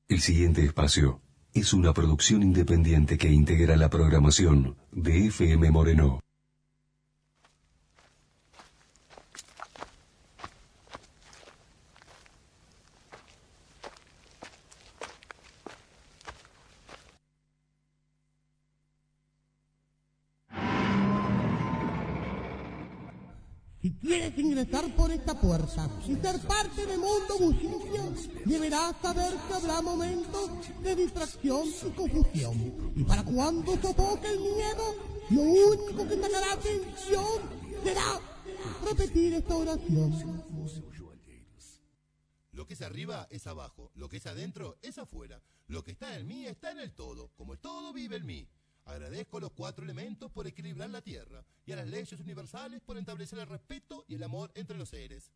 El siguiente espacio es una producción independiente que integra la programación de FM Moreno. Si quieres ingresar por esta puerta y ser parte de Mundo Bullicio, deberás saber que habrá momentos de distracción y confusión. Y para cuando sofoque el miedo, lo único que sacará atención será repetir esta oración. Lo que es arriba es abajo, lo que es adentro es afuera, lo que está en mí está en el todo, como el todo vive en mí. Agradezco a los 4 elementos por equilibrar la tierra y a las leyes universales por establecer el respeto y el amor entre los seres.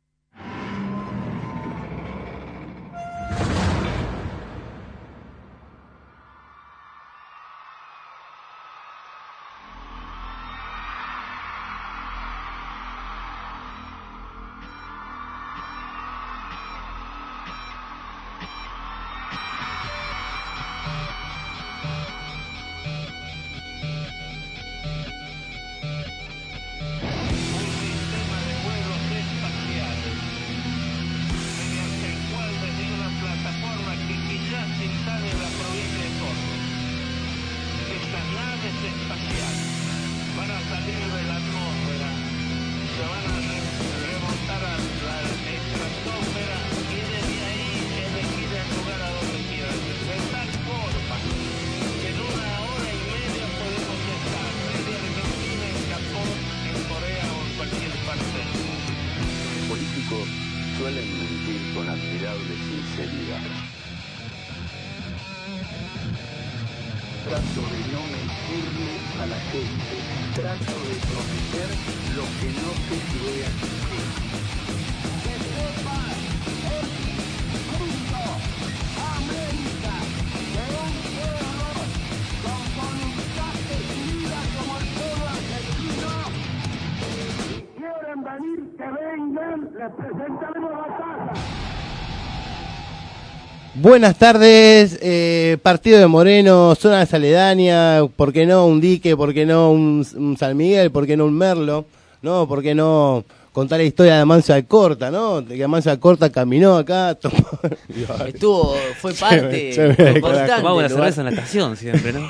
Suelen mentir con admirable sinceridad. Trato de no mentirle a la gente. Trato de prometer lo que no se puede cumplir. ¡Que sepa el mundo, América, de un pueblo con voluntad decidida como el pueblo argentino! Si quieren venir, que vengan, les presentaremos la casa. Buenas tardes, partido de Moreno, zona aledaña, ¿por qué no un Dique? ¿Por qué no un San Miguel? ¿Por qué no un Merlo? ¿No? ¿Por qué no contar la historia de Amancio Alcorta, no? Que Amancio Alcorta caminó acá, fue parte importante. Tomaba una cerveza en natación siempre, ¿no?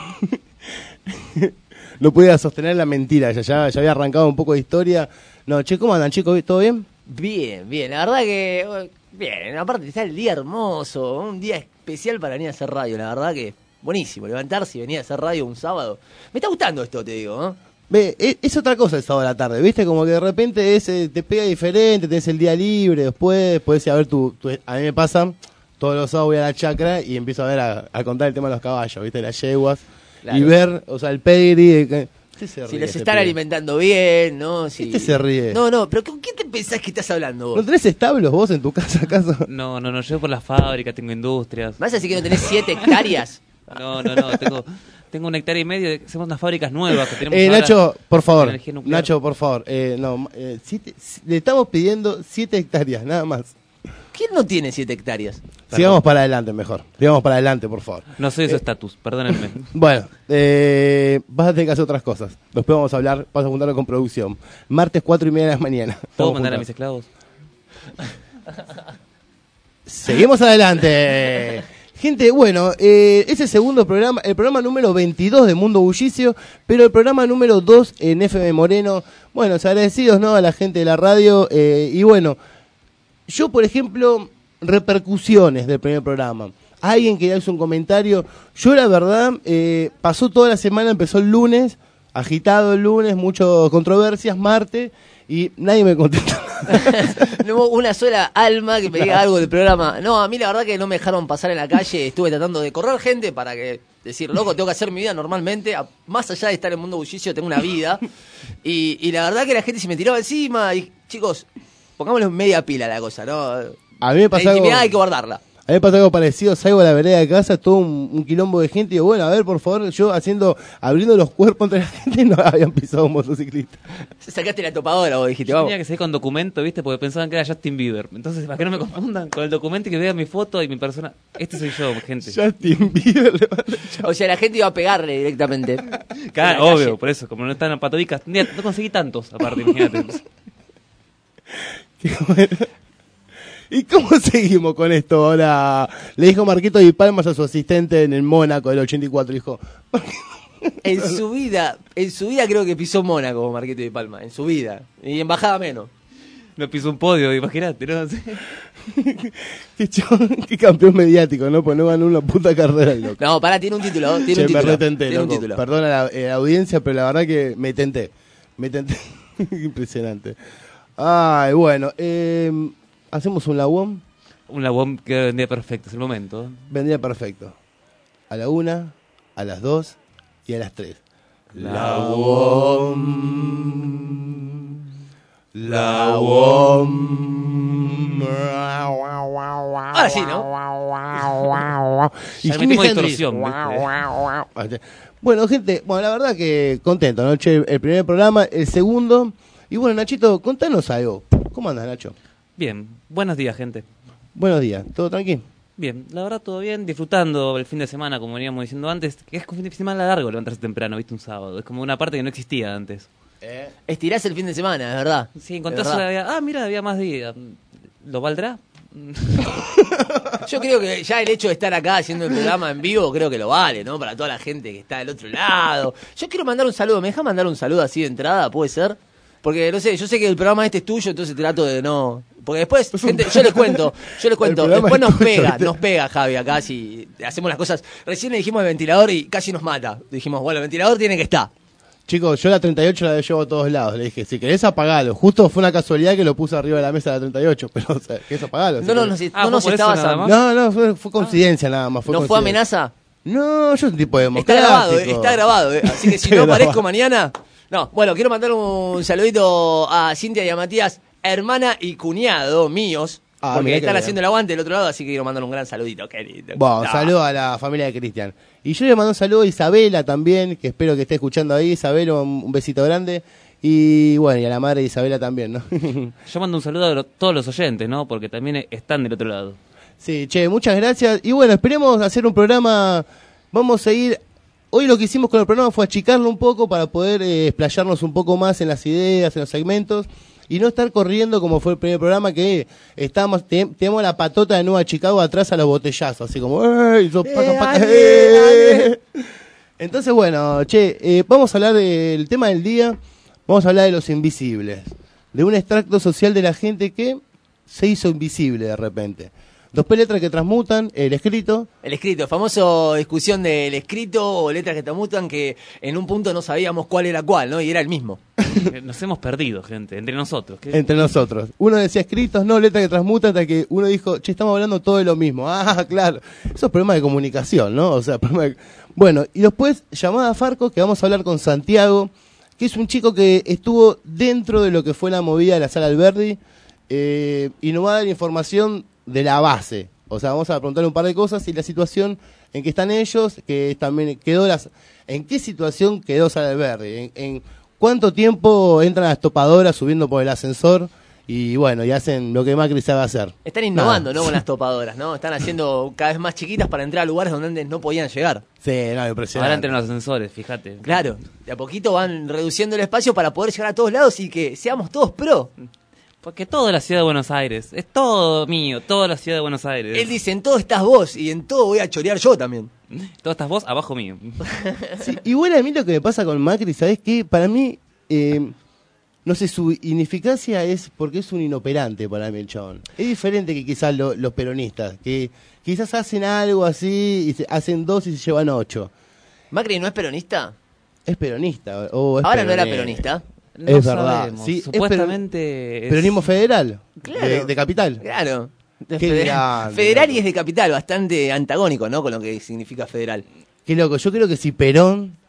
No podía sostener la mentira, ya había arrancado un poco de historia. No, che, ¿cómo andan, chicos? ¿Todo bien? Bien, la verdad que bien, aparte está el día hermoso, un día especial para venir a hacer radio, la verdad que buenísimo, levantarse y venir a hacer radio un sábado. Me está gustando esto, te digo, ¿no? Ve, es otra cosa el sábado a la tarde, ¿viste? Como que de repente te pega diferente, tenés el día libre, después podés ir a ver a mí me pasa, todos los sábados voy a la chacra y empiezo a ver a contar el tema de los caballos, ¿viste? Las yeguas, claro. Y ver, o sea, el pedigree. Si los están alimentando bien, ¿no? Si... se ríe. No, pero ¿con quién te pensás que estás hablando vos? ¿No tenés establos vos en tu casa, acaso? No, yo por la fábrica tengo industrias. ¿Vas a decir que no tenés 7 hectáreas? No, tengo 1,5 hectáreas, hacemos unas fábricas nuevas que tenemos Nacho, por favor, le estamos pidiendo 7 hectáreas, nada más. ¿Quién no tiene 7 hectáreas? Sigamos para adelante mejor. Sigamos para adelante, por favor. No sé de su estatus, perdónenme. Bueno, vas a tener que hacer otras cosas. Después vamos a juntarlo con producción. Martes 4:30 de la mañana. ¿Puedo mandar a mis esclavos? Seguimos adelante. Gente, bueno, ese segundo programa, el programa número 22 de Mundo Bullicio, pero el programa número 2 en FM Moreno. Bueno, agradecidos, ¿no?, a la gente de la radio. Y bueno, yo, por ejemplo, repercusiones del primer programa. Alguien que hizo un comentario. Yo, la verdad, pasó toda la semana, empezó el lunes, agitado el lunes, muchas controversias, martes, y nadie me contestó. No hubo una sola alma que me diga algo del programa. No, a mí la verdad que no me dejaron pasar en la calle. Estuve tratando de correr gente para decir, loco, tengo que hacer mi vida normalmente. Más allá de estar en el Mundo Bullicio, tengo una vida. Y la verdad que la gente se me tiraba encima. Y chicos, pongámosle media pila a la cosa, ¿no? A mí me pasa la intimidad algo, hay que guardarla. A mí me pasa algo parecido, salgo a la vereda de casa, todo un quilombo de gente, y digo, bueno, a ver, por favor, yo abriendo los cuerpos entre la gente, no habían pisado un motociclista. Sacaste la topadora, vos dijiste, Yo vamos. tenía que salir con documento, ¿viste? Porque pensaban que era Justin Bieber. Entonces, para que no me confundan con el documento y que vean mi foto y mi persona. Este soy yo, gente. Justin Bieber. O sea, la gente iba a pegarle directamente. Claro, En la obvio, calle. por eso, como no están patodicas. Mira, no conseguí tantos, aparte, imagínate. Qué bueno. ¿Y cómo seguimos con esto ahora? Le dijo Marquito Di Palmas a su asistente en el Mónaco del 84, dijo... En su vida creo que pisó Mónaco, Marquito de Palma, en su vida. Y en bajada menos. No pisó un podio, imagínate, ¿no? Qué campeón mediático, ¿no? Pues no ganó una puta carrera el loco. No, pará, tiene un título. Tiene Che, un título. me retenté, Tiene un loco. título. Perdona la audiencia, pero la verdad que me tenté. Impresionante. Ay, bueno, hacemos un lagón. Un lagón que vendría perfecto, es el momento. Vendría perfecto. A la 1, a las 2 y a las 3. Ahora sí, ¿no? Y Ya Jimi metimos Hendrix. distorsión, ¿viste? Bueno, gente, la verdad que contento, ¿no? Che, el primer programa, el segundo. Y bueno, Nachito, contanos algo. ¿Cómo andas, Nacho? Bien, buenos días, gente. Buenos días, ¿todo tranquilo? Bien, la verdad todo bien, disfrutando el fin de semana, como veníamos diciendo antes, que es un fin de semana largo levantarse temprano, viste, un sábado. Es como una parte que no existía antes. Estirás el fin de semana, es verdad. Sí, Es encontrás verdad. mira, había más días. ¿Lo valdrá? Yo creo que ya el hecho de estar acá haciendo el programa en vivo, creo que lo vale, ¿no? Para toda la gente que está del otro lado. Yo quiero mandar un saludo, ¿me deja mandar un saludo así de entrada? ¿Puede ser? Porque, no sé, yo sé que el programa este es tuyo, entonces trato de no... Porque después, gente, yo les cuento, programa después es tuyo, nos pega Javi acá si hacemos las cosas. Recién le dijimos el ventilador y casi nos mata. Dijimos, bueno, el ventilador tiene que estar. Chicos, yo la 38 la llevo a todos lados. Le dije, si querés apagalo. Justo fue una casualidad que lo puse arriba de la mesa de la 38. Pero, o sea, ¿querés apagalo? No nos ¿fue estabas... por eso nada más? No, fue coincidencia nada más. ¿No fue coincidencia. amenaza? No, yo soy un tipo Está democrático. grabado, está grabado. Así que si Está no grabado. aparezco mañana... No, bueno, quiero mandar un saludito a Cintia y a Matías, hermana y cuñado míos, Ah, porque mirá qué están bien. haciendo el aguante del otro lado, así que quiero mandar un gran saludito, querido. Bueno, No. saludo a la familia de Cristian. Y yo le mando un saludo a Isabela también, que espero que esté escuchando ahí. Isabela, un besito grande. Y bueno, y a la madre de Isabela también, ¿no? Yo mando un saludo a todos los oyentes, ¿no? Porque también están del otro lado. Sí, che, muchas gracias. Y bueno, esperemos hacer un programa. Vamos a ir. Hoy lo que hicimos con el programa fue achicarlo un poco para poder explayarnos un poco más en las ideas, en los segmentos. Y no estar corriendo como fue el primer programa, que tenemos la patota de Nueva Chicago atrás a los botellazos. Así como, ¡ey! Entonces, bueno, che, vamos a hablar del tema del día. Vamos a hablar de los invisibles. De un extracto social de la gente que se hizo invisible de repente. Dos letras que transmutan, el escrito. El escrito, famoso discusión del escrito o letras que transmutan, que en un punto no sabíamos cuál era cuál, ¿no? Y era el mismo. Nos hemos perdido, gente, entre nosotros. ¿Qué? Entre nosotros. Uno decía escritos, no, letras que transmutan, hasta que uno dijo, che, estamos hablando todo de lo mismo. Ah, claro. Eso es problema de comunicación, ¿no? O sea, Bueno, y después, llamada a Farco, que vamos a hablar con Santiago, que es un chico que estuvo dentro de lo que fue la movida de la Sala Alberdi, y nos va a dar información de la base. O sea, vamos a preguntarle un par de cosas y la situación en que están ellos, que también quedó ¿en qué situación quedó Sala Alberdi? ¿En cuánto tiempo entran las topadoras subiendo por el ascensor? Y bueno, y hacen lo que Macri sabe hacer. Están innovando, Nada. ¿no? Con las topadoras, ¿no? Están haciendo cada vez más chiquitas para entrar a lugares donde antes no podían llegar. Sí, no, impresionante. Ahora entran los ascensores, fíjate. Claro, de a poquito van reduciendo el espacio para poder llegar a todos lados y que seamos todos pro. Porque toda la ciudad de Buenos Aires, es todo mío, toda la ciudad de Buenos Aires. Él dice, en todo estás vos y en todo voy a chorear yo también. Todas estas vos abajo mío. Sí, igual a mí lo que me pasa con Macri, ¿sabés qué? Para mí, no sé, su ineficacia es porque es un inoperante para mí el chabón. Es diferente que quizás los peronistas, que quizás hacen algo así, y hacen 2 y se llevan 8. ¿Macri no es peronista? Es peronista. O es Ahora no era peronista. No Es verdad, sabemos. sí, es supuestamente es Peronismo federal, Claro. de capital. Claro. Qué Federal, grande, federal y loco. es de capital, bastante antagónico, ¿no? Con lo que significa federal. Qué loco, yo creo que si Perón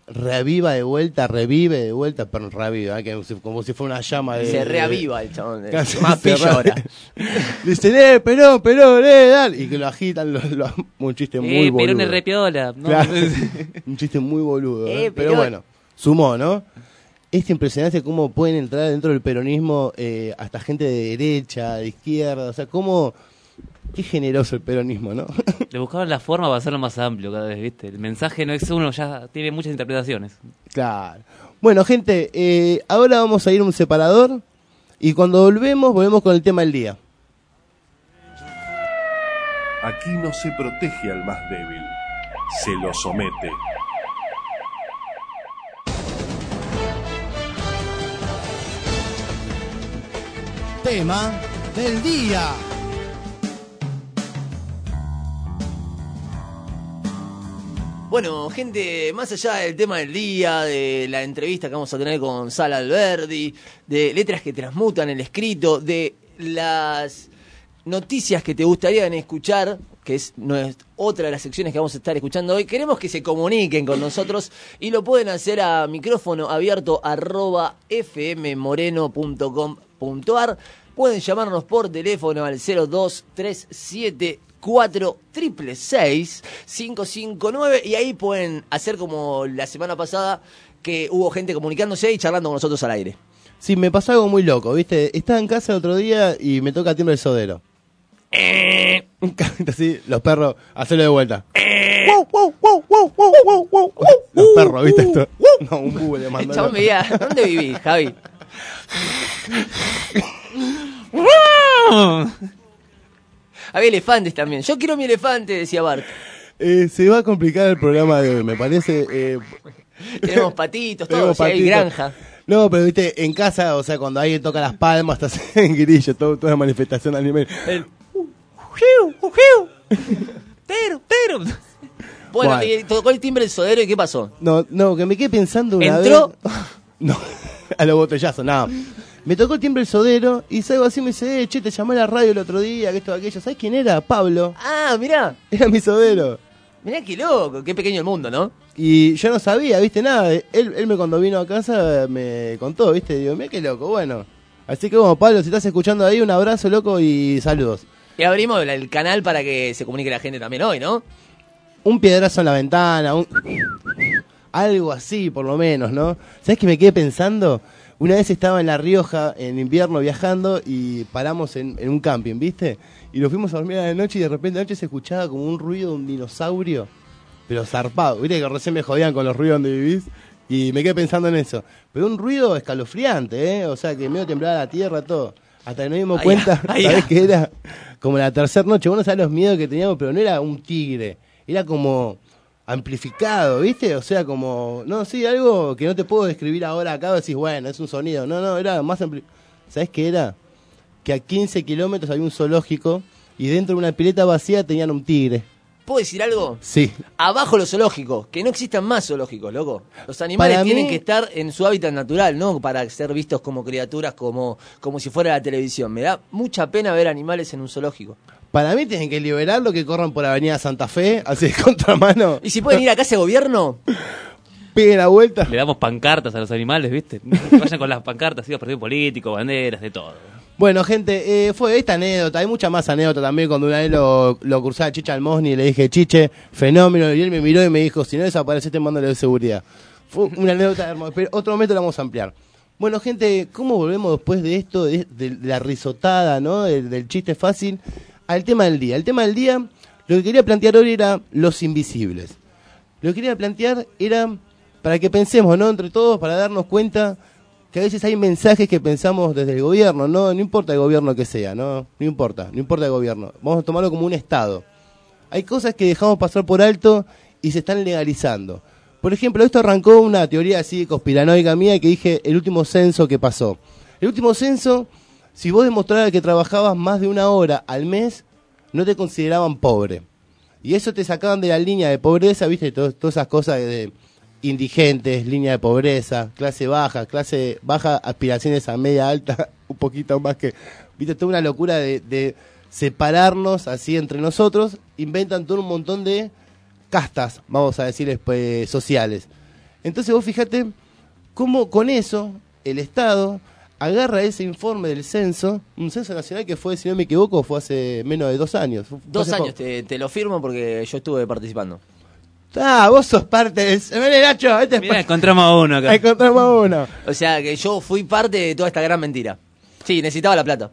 revive de vuelta, pero reviva, como si fuera una llama de... Se reaviva el chabón. Casi Más se pillo re- ahora. Dicen, Perón, dale. Y que lo agitan, un chiste muy boludo. Perón es repiola. ¿no? Claro. Un chiste muy boludo. Pero Perón. bueno, sumó, ¿no? Es impresionante cómo pueden entrar dentro del peronismo hasta gente de derecha, de izquierda, o sea, cómo... Qué generoso el peronismo, ¿no? Le buscaban la forma para hacerlo más amplio cada vez, ¿viste? El mensaje no es uno, ya tiene muchas interpretaciones. Claro. Bueno, gente, ahora vamos a ir a un separador y cuando volvemos con el tema del día. Aquí no se protege al más débil, se lo somete. Tema del día. Bueno, gente, más allá del tema del día, de la entrevista que vamos a tener con Sala Alberdi, de letras que transmutan el escrito, de las noticias que te gustarían escuchar, que no es otra de las secciones que vamos a estar escuchando hoy, queremos que se comuniquen con nosotros y lo pueden hacer a micrófono abierto @fmmoreno.com.ar. Pueden llamarnos por teléfono al 0237 466-559 y ahí pueden hacer como la semana pasada que hubo gente comunicándose y charlando con nosotros al aire. Sí, me pasó algo muy loco, ¿viste? Estaba en casa el otro día y me toca timbre el sodero. Así, los perros, hacerlo de vuelta. Los perros, ¿viste esto? No, un búho le mandó. El chabón me decía, ¿dónde vivís, Javi? Había elefantes también. Yo quiero mi elefante, decía Bart. Se va a complicar el programa de hoy, me parece. Tenemos patitos, todo, tenemos o sea, hay patitos. granja. No, pero viste, en casa, o sea, cuando alguien toca las palmas, estás en grillo, toda una manifestación animal. Pero. Bueno, Bueno. tocó el timbre el sodero y ¿qué pasó? No, que me quedé pensando una ¿Entró? vez. No, a los botellazos, no. Me tocó el timbre el sodero y salgo así y me dice, che, te llamé a la radio el otro día, que esto, aquello. ¿Sabes quién era? Pablo. Ah, mirá. Era mi sodero. Mirá qué loco, qué pequeño el mundo, ¿no? Y yo no sabía, viste, nada. Él me cuando vino a casa me contó, viste. Digo, mira qué loco, bueno. Así que bueno, Pablo, si estás escuchando ahí, un abrazo, loco, y saludos. Y abrimos el canal para que se comunique la gente también hoy, ¿no? Un piedrazo en la ventana, algo así, por lo menos, ¿no? ¿Sabes qué me quedé pensando? Una vez estaba en La Rioja, en invierno, viajando, y paramos en un camping, ¿viste? Y nos fuimos a dormir a la noche, y de repente a la noche se escuchaba como un ruido de un dinosaurio, pero zarpado. ¿Viste que recién me jodían con los ruidos donde vivís? Y me quedé pensando en eso. Pero un ruido escalofriante, ¿eh? O sea, que medio temblaba la tierra, todo. Hasta que nos dimos cuenta, ¿sabés qué era? Como la tercera noche, vos no sabés los miedos que teníamos, pero no era un tigre, era como amplificado, ¿viste? O sea, como, no, sí, algo que no te puedo describir ahora acá, decís, bueno, es un sonido. No, era más amplificado. ¿Sabés qué era? Que a 15 kilómetros había un zoológico y dentro de una pileta vacía tenían un tigre. ¿Puedo decir algo? Sí. Abajo los zoológicos, que no existan más zoológicos, loco. Los animales Para tienen mí- que estar en su hábitat natural, no para ser vistos como criaturas, como si fuera la televisión. Me da mucha pena ver animales en un zoológico. Para mí tienen que liberarlo, que corran por Avenida Santa Fe, así de contramano, Y si pueden ir a casa de gobierno, peguen la vuelta. Le damos pancartas a los animales, ¿viste? Que vayan con las pancartas, ¿sí? Partidos políticos, banderas, de todo. Bueno, gente, fue esta anécdota, hay mucha más anécdota también cuando una vez lo cursaba Chicha Almosni y le dije, Chiche, fenómeno, y él me miró y me dijo, si no desapareces te mando de seguridad. Fue una anécdota hermosa, pero otro momento la vamos a ampliar. Bueno, gente, ¿cómo volvemos después de esto, de la risotada, ¿no? Del chiste fácil, al tema del día? El tema del día, lo que quería plantear hoy era los invisibles. Lo que quería plantear era para que pensemos, ¿no? Entre todos, para darnos cuenta que a veces hay mensajes que pensamos desde el gobierno, no importa el gobierno que sea, no importa el gobierno, vamos a tomarlo como un estado. Hay cosas que dejamos pasar por alto y se están legalizando. Por ejemplo, esto arrancó una teoría así conspiranoica mía que dije el último censo que pasó. El último censo, si vos demostrabas que trabajabas más de 1 hora al mes, no te consideraban pobre. Y eso te sacaban de la línea de pobreza, viste, todas esas cosas de indigentes, línea de pobreza, clase baja, aspiraciones a media alta, un poquito más que, viste, toda una locura de separarnos así entre nosotros, inventan todo un montón de castas, vamos a decirles, pues, sociales. Entonces vos fíjate cómo con eso el Estado agarra ese informe del censo, un censo nacional que fue, si no me equivoco, fue hace menos de 2 años. Fue 2 años, te lo firmo porque yo estuve participando. Vos sos parte del... Vení, Nacho, Mirá, encontramos a uno acá. Encontramos a uno. O sea que yo fui parte de toda esta gran mentira. Sí, necesitaba la plata.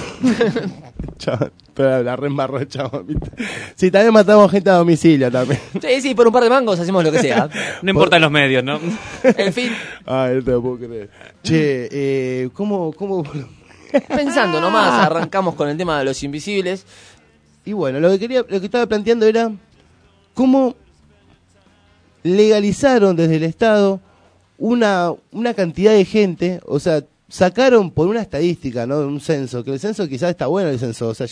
Chabón, pero la reembarró, chabón. Sí, también matamos gente a domicilio también. Sí, por un par de mangos hacemos lo que sea. No importan los medios, ¿no? En fin. Ay, no te lo puedo creer. Che, ¿cómo? Pensando nomás, arrancamos con el tema de los invisibles. Y bueno, lo que estaba planteando era cómo legalizaron desde el Estado una cantidad de gente, o sea, sacaron por una estadística, ¿no? Un censo, que el censo quizás está bueno el censo, o sea,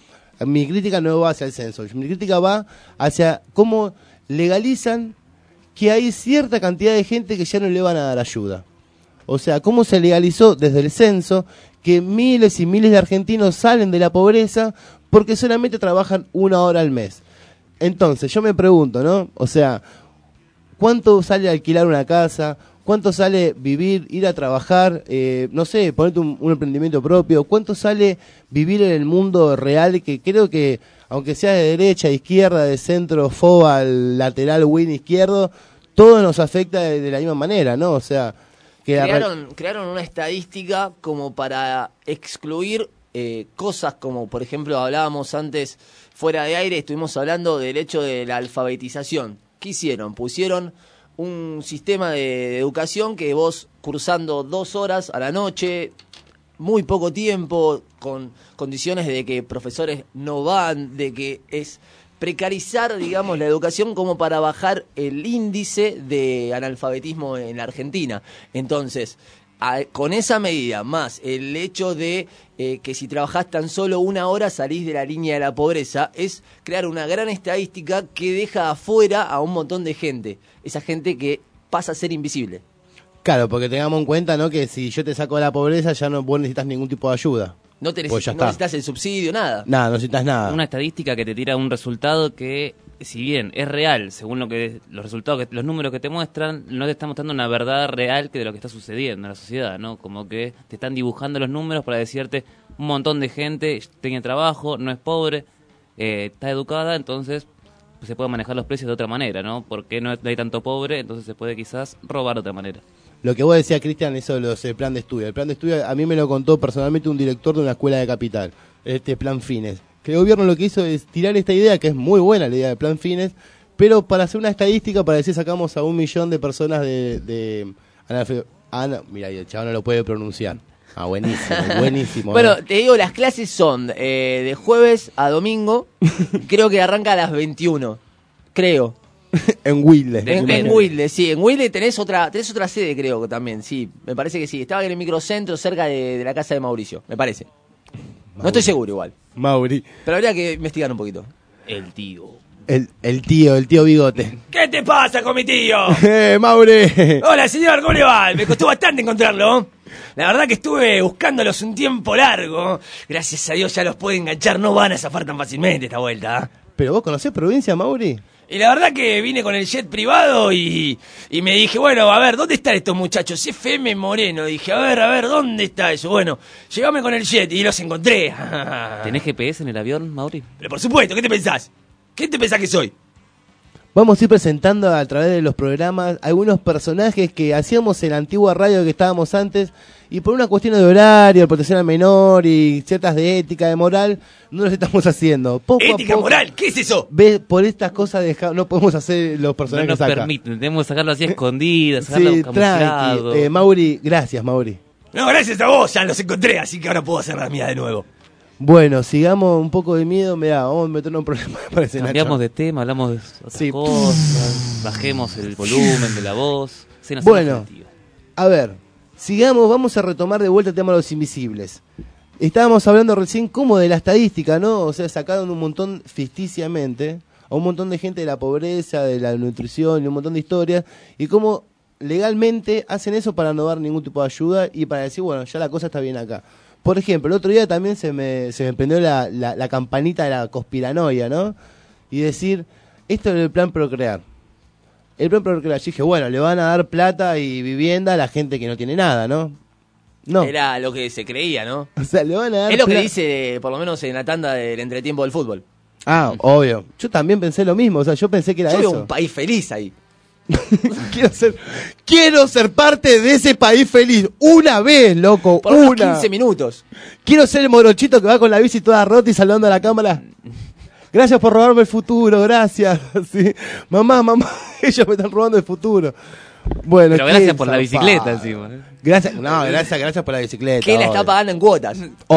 mi crítica no va hacia el censo, mi crítica va hacia cómo legalizan que hay cierta cantidad de gente que ya no le van a dar ayuda. O sea, cómo se legalizó desde el censo que miles y miles de argentinos salen de la pobreza porque solamente trabajan 1 hora al mes. Entonces, yo me pregunto, ¿no? O sea, ¿cuánto sale alquilar una casa? ¿Cuánto sale vivir, ir a trabajar, no sé, ponerte un emprendimiento propio? ¿Cuánto sale vivir en el mundo real? Que creo que, aunque sea de derecha, izquierda, de centro, foba, lateral, win izquierdo, todo nos afecta de la misma manera, ¿no? O sea, que crearon una estadística como para excluir cosas como, por ejemplo, hablábamos antes, fuera de aire, estuvimos hablando del hecho de la alfabetización. ¿Qué hicieron? Pusieron un sistema de educación que vos cursando 2 horas a la noche, muy poco tiempo, con condiciones de que profesores no van, de que es precarizar, digamos, la educación como para bajar el índice de analfabetismo en la Argentina. Entonces, con esa medida, más el hecho de que si trabajás tan solo 1 hora salís de la línea de la pobreza, es crear una gran estadística que deja afuera a un montón de gente. Esa gente que pasa a ser invisible. Claro, porque tengamos en cuenta, ¿no?, que si yo te saco de la pobreza ya vos necesitas ningún tipo de ayuda. No necesitas el subsidio, nada. Nada, no necesitas nada. Una estadística que te tira un resultado que, si bien es real, según los resultados, los números que te muestran, no te está mostrando una verdad real que de lo que está sucediendo en la sociedad, ¿no? Como que te están dibujando los números para decirte un montón de gente tiene trabajo, no es pobre, está educada, entonces pues, se pueden manejar los precios de otra manera, ¿no? Porque no hay tanto pobre, entonces se puede quizás robar de otra manera. Lo que vos decías, Cristian, eso de el plan de estudio. El plan de estudio a mí me lo contó personalmente un director de una escuela de Capital, este plan Fines. Que el gobierno lo que hizo es tirar esta idea, que es muy buena la idea del plan Fines, pero para hacer una estadística, para decir sacamos a 1 millón de personas mira, el chaval no lo puede pronunciar. Ah, buenísimo, buenísimo. Bueno, te digo, las clases son de jueves a domingo, creo que arranca a las 21, creo. En Wilde. En Wilde, sí. En Wilde tenés otra sede, creo, también, sí. Me parece que sí. Estaba en el microcentro cerca de la casa de Mauricio, me parece. No estoy seguro igual. Mauri. Pero habría que investigar un poquito. El tío. El tío Bigote. ¿Qué te pasa con mi tío? Mauri. Hola, señor, ¿cómo le va? Me costó bastante encontrarlo. La verdad que estuve buscándolos un tiempo largo. Gracias a Dios ya los puedo enganchar. No van a zafar tan fácilmente esta vuelta. ¿Pero vos conocés provincia, Mauri? Y la verdad que vine con el jet privado y me dije, bueno, a ver, ¿dónde están estos muchachos? FM Moreno. Dije, a ver, ¿dónde está eso? Bueno, llegame con el jet y los encontré. ¿Tenés GPS en el avión, Mauri? Pero por supuesto, ¿qué te pensás? ¿Qué te pensás que soy? Vamos a ir presentando a través de los programas algunos personajes que hacíamos en la antigua radio que estábamos antes y por una cuestión de horario, de protección al menor y ciertas de ética, de moral, no los estamos haciendo. ¿Ética, moral? ¿Qué es eso? Por estas cosas no podemos hacer los personajes acá. No nos permiten, tenemos que sacarlo así a escondidas, sacarlo camuflado. Tranqui. Mauri, gracias, Mauri. No, gracias a vos, ya los encontré, así que ahora puedo hacer la mía de nuevo. Bueno, sigamos un poco de miedo, vamos a meternos en un problema. Cambiamos de tema, hablamos de otras cosas, bajemos el volumen de la voz. Bueno, a ver, sigamos, vamos a retomar de vuelta el tema de los invisibles. Estábamos hablando recién como de la estadística, ¿no? O sea, sacaron un montón ficticiamente a un montón de gente de la pobreza, de la nutrición y un montón de historias, y cómo legalmente hacen eso para no dar ningún tipo de ayuda y para decir, bueno, ya la cosa está bien acá. Por ejemplo, el otro día también se me prendió la campanita de la conspiranoia, ¿no? Y decir, esto es el plan Procrear. el plan Procrear. Yo dije, bueno, le van a dar plata y vivienda a la gente que no tiene nada, ¿no? No. Era lo que se creía, ¿no? O sea, le van a dar Es lo que plata. dice, por lo menos en la tanda del entretiempo del fútbol. Ah, obvio. Yo también pensé lo mismo, o sea, yo pensé que era Yo veo eso. un país feliz ahí. quiero ser parte de ese país feliz. Una vez, loco, Por unos una. 15 minutos. Quiero ser el morochito que va con la bici toda rota y saludando a la cámara. Gracias por robarme el futuro, gracias. Sí. Mamá, ellos me están robando el futuro. Bueno, Pero qué gracias por la zafado. bicicleta encima. Gracias por la bicicleta. ¿Quién la está obvio. pagando en cuotas?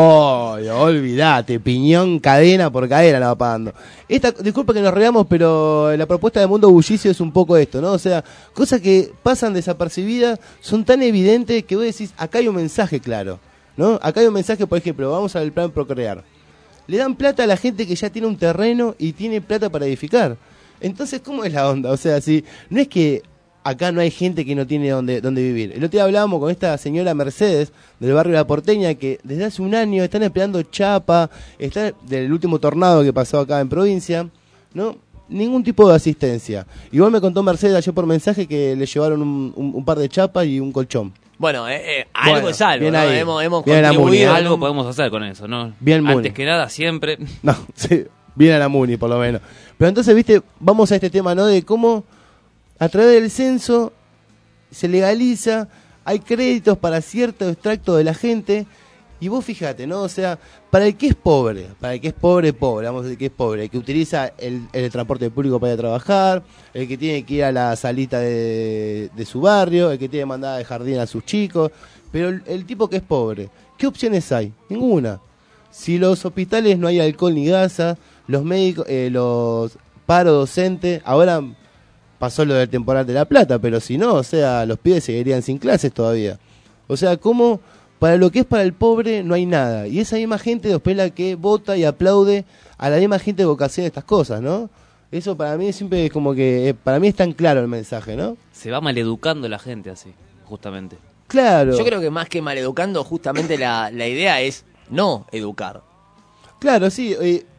Olvídate, piñón, cadena por cadena la va pagando. Disculpa que nos reamos, pero la propuesta de Mundo Bullicio es un poco esto, ¿no? O sea, cosas que pasan desapercibidas, son tan evidentes que vos decís, acá hay un mensaje claro, ¿no? Acá hay un mensaje, por ejemplo, vamos al plan Procrear. Le dan plata a la gente que ya tiene un terreno y tiene plata para edificar. Entonces, ¿cómo es la onda? O sea, si no es que acá no hay gente que no tiene dónde vivir. El otro día hablábamos con esta señora Mercedes del barrio La Porteña que desde hace un año están empleando chapa, está del último tornado que pasó acá en provincia, ¿no? Ningún tipo de asistencia. Igual me contó Mercedes ayer por mensaje que le llevaron un par de chapas y un colchón. Bueno, algo Bueno, es algo, bien ¿no? ahí. Hemos Bien la contribuido. Muni, Algo podemos hacer con eso, ¿no? Bien, Muni. Antes que nada, siempre. No, sí, bien a la Muni por lo menos. Pero entonces, viste, vamos a este tema, ¿no? De cómo a través del censo se legaliza, hay créditos para cierto extracto de la gente, y vos fíjate, ¿no? O sea, para el que es pobre, vamos a decir que es pobre, el que utiliza el transporte público para ir a trabajar, el que tiene que ir a la salita de su barrio, el que tiene mandada de jardín a sus chicos, pero el tipo que es pobre, ¿qué opciones hay? Ninguna. Si los hospitales no hay alcohol ni gasa, los médicos, los paro docentes, ahora pasó lo del temporal de La Plata, pero si no, o sea, los pibes seguirían sin clases todavía. O sea, ¿cómo para lo que es para el pobre no hay nada? Y esa misma gente después la que vota y aplaude a la misma gente que ocasiona estas cosas, ¿no? Eso para mí siempre es como que, para mí es tan claro el mensaje, ¿no? Se va maleducando la gente así, justamente. Claro. Yo creo que más que maleducando, justamente la idea es no educar. Claro, sí.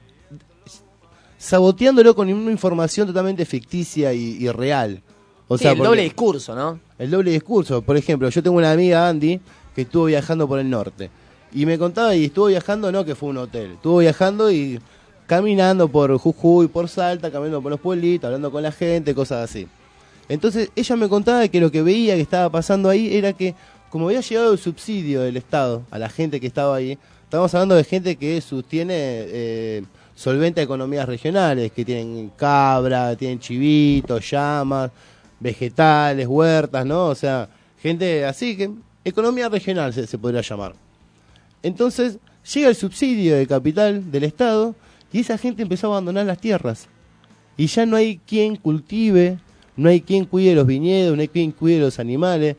Saboteándolo con una información totalmente ficticia y real. O Sí, sea, el porque- doble discurso, ¿no? El doble discurso. Por ejemplo, yo tengo una amiga, Andy, que estuvo viajando por el norte. Y me contaba, y estuvo viajando, no que fue un hotel. Estuvo viajando y caminando por Jujuy, por Salta, caminando por los pueblitos, hablando con la gente, cosas así. Entonces, ella me contaba que lo que veía que estaba pasando ahí era que, como había llegado el subsidio del Estado a la gente que estaba ahí, estamos hablando de gente que sostiene solventa economías regionales, que tienen cabra, tienen chivitos, llamas, vegetales, huertas, ¿no? O sea, gente así que economía regional se podría llamar. Entonces, llega el subsidio de capital del Estado y esa gente empezó a abandonar las tierras. Y ya no hay quien cultive, no hay quien cuide los viñedos, no hay quien cuide los animales.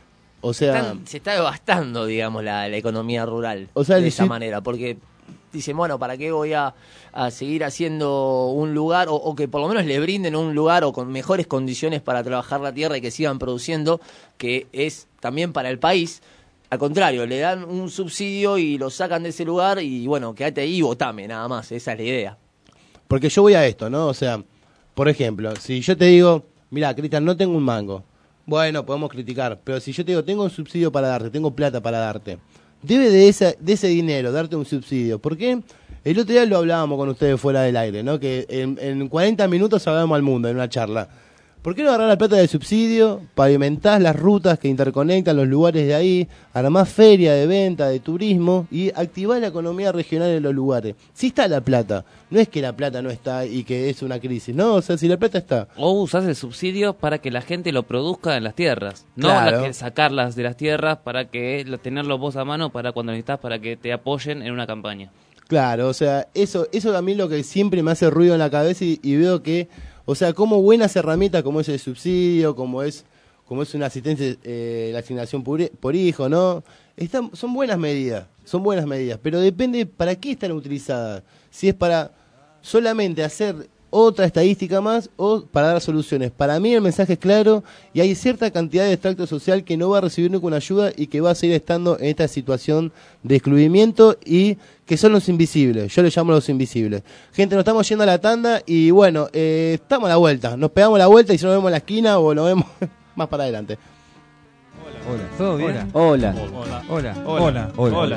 O sea, Se está devastando, digamos, la economía rural O sea, de el esa si- manera, porque dicen, bueno, ¿para qué voy a seguir haciendo un lugar o que por lo menos le brinden un lugar o con mejores condiciones para trabajar la tierra y que sigan produciendo, que es también para el país? Al contrario, le dan un subsidio y lo sacan de ese lugar y bueno, quédate ahí y votame, nada más, esa es la idea. porque yo voy a esto, ¿no? O sea, por ejemplo, si yo te digo, mira, Cristian, no tengo un mango. Bueno, podemos criticar, pero si yo te digo, tengo un subsidio para darte, tengo plata para darte, debe de ese dinero darte un subsidio. ¿Por qué? El otro día lo hablábamos con ustedes fuera del aire, ¿no? Que en 40 minutos hablábamos al mundo en una charla. ¿Por qué no agarrar la plata del subsidio, pavimentás las rutas que interconectan los lugares de ahí, armás feria de venta, de turismo y activás la economía regional en los lugares? Sí está la plata, no es que la plata no está y que es una crisis, no, o sea, si la plata está. O usás el subsidio para que la gente lo produzca en las tierras. No Claro. que sacarlas de las tierras para que tenerlo vos a mano para cuando necesitas, para que te apoyen en una campaña. Claro, o sea, eso a mí es lo que siempre me hace ruido en la cabeza y veo que, o sea, como buenas herramientas como es el subsidio, como es una asistencia, la asignación por hijo, ¿no? Son buenas medidas, pero depende para qué están utilizadas. Si es para solamente hacer otra estadística más o para dar soluciones. Para mí el mensaje es claro y hay cierta cantidad de extracto social que no va a recibir ninguna ayuda y que va a seguir estando en esta situación de excluimiento y que son los invisibles. Yo les llamo los invisibles. Gente, nos estamos yendo a la tanda y bueno, estamos a la vuelta. Nos pegamos la vuelta y si nos vemos en la esquina o nos vemos más para adelante. Hola. ¿Todo bien? Hola. Hola. Hola. Hola.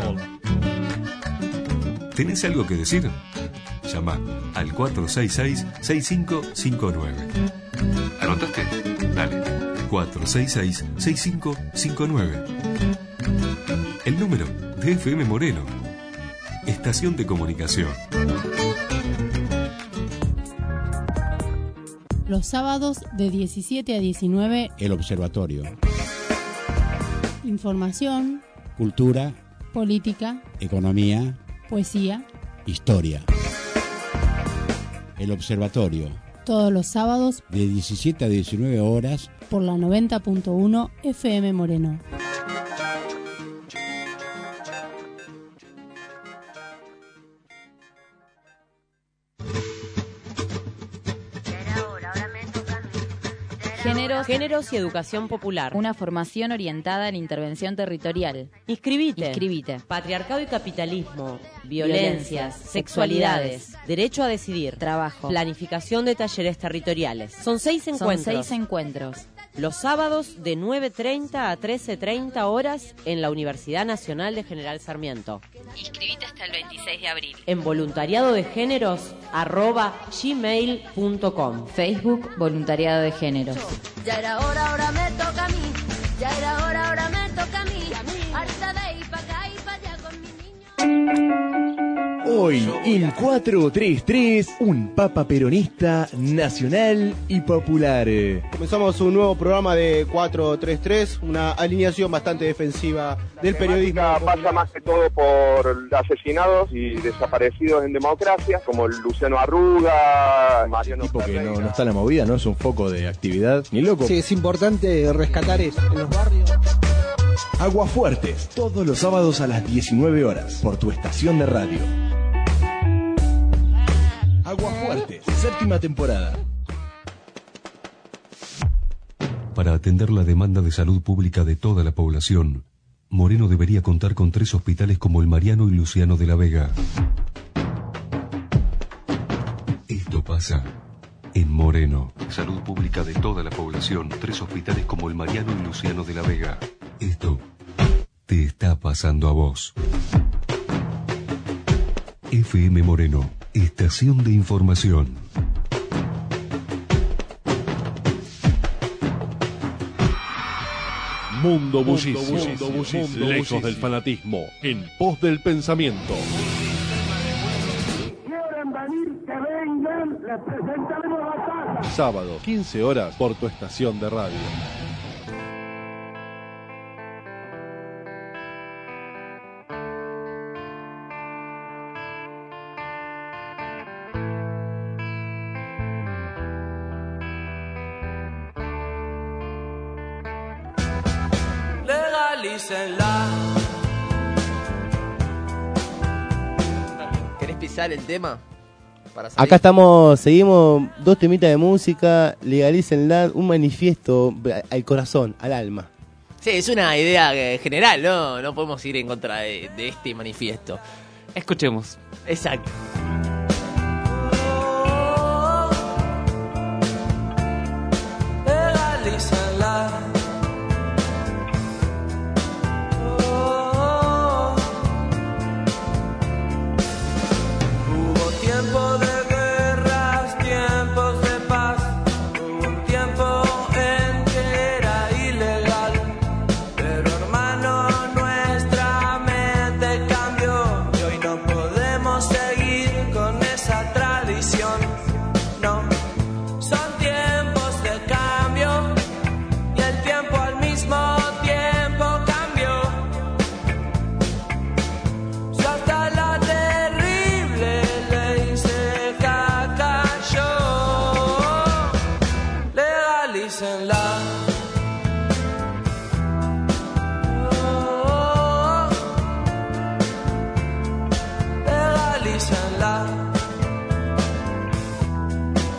¿Tenés algo que decir? Llama al 466-6559. ¿Anotaste? Dale. 466-6559. El número de FM Moreno. Estación de comunicación. Los sábados de 17 a 19. El Observatorio. Información. Cultura. Política. Economía. Poesía. Historia. El Observatorio. Todos los sábados. De 17 a 19 horas. Por la 90.1 FM Moreno. Géneros y educación popular. Una formación orientada en intervención territorial. Inscribite. Patriarcado y capitalismo. Violencias. Sexualidades. Derecho a decidir. Trabajo. Planificación de talleres territoriales. Son 6 encuentros. Los sábados de 9:30 a 13:30 horas en la Universidad Nacional de General Sarmiento. Inscribite hasta el 26 de abril. En voluntariadodegéneros@gmail.com. Facebook Voluntariado de Géneros. Ya era hora, ahora me toca a mí. Ya era hora, ahora me toca a mí. Harta de ir pa' acá y pa' allá con mi niño. Hoy en 433, un papa peronista nacional y popular. Comenzamos un nuevo programa de 433, una alineación bastante defensiva del periodismo. Pasa más que todo por asesinados y desaparecidos en democracia, como Luciano Arruga, Mariano Tipo que no está en la movida, no es un foco de actividad, ni loco. Sí, es importante rescatar eso en los barrios. Aguafuertes, todos los sábados a las 19 horas, por tu estación de radio. Aguafuertes, séptima temporada. Para atender la demanda de salud pública de toda la población, Moreno debería contar con 3 hospitales como el Mariano y Luciano de la Vega. Esto pasa en Moreno. Salud pública de toda la población, 3 hospitales como el Mariano y Luciano de la Vega. Esto te está pasando a vos. FM Moreno, estación de información. Mundo Bullicio, lejos del fanatismo, en pos del pensamiento. ¿Quieren venir? Que vengan, les presentaremos batalla. Sábado, 15 horas, por tu estación de radio. ¿Querés pisar el tema? Acá seguimos 2 temitas de música, legalícenla, un manifiesto al corazón, al alma. Sí, es una idea general, ¿no? No podemos ir en contra de este manifiesto. Escuchemos. Exacto. Legalícenla. Tiempo de guerras, tiempos de paz. Hubo un tiempo en que era ilegal, pero hermano, nuestra mente cambió y hoy no podemos seguir con esa tradición. No, son tiempos de cambio y el tiempo al mismo tiempo cambió. Si hasta la terrible legalícenla. Legalícenla.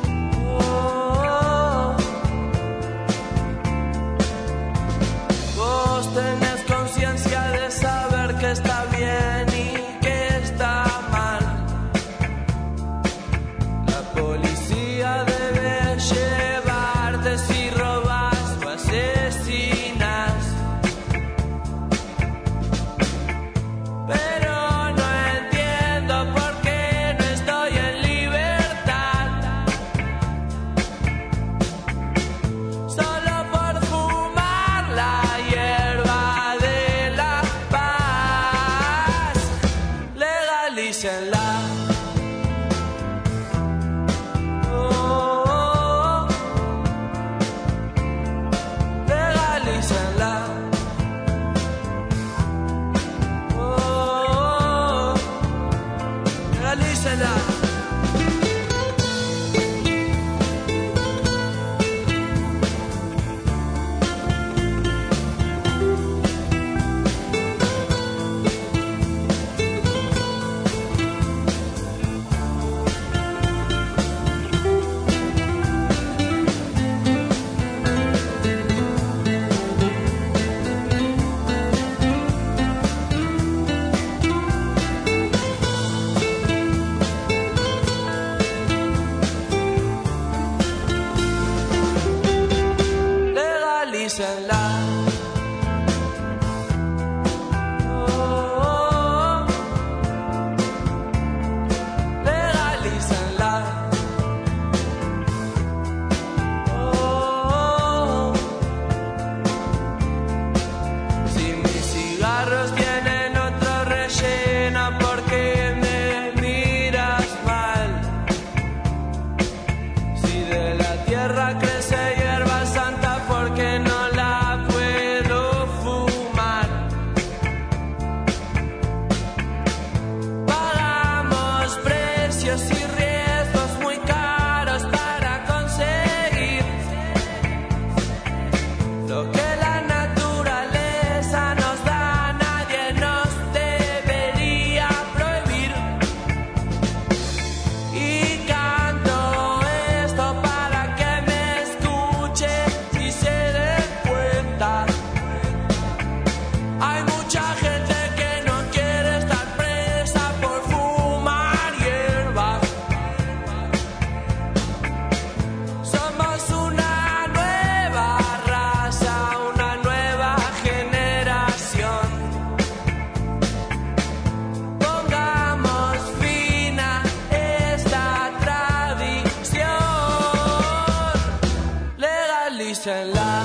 legalícenla.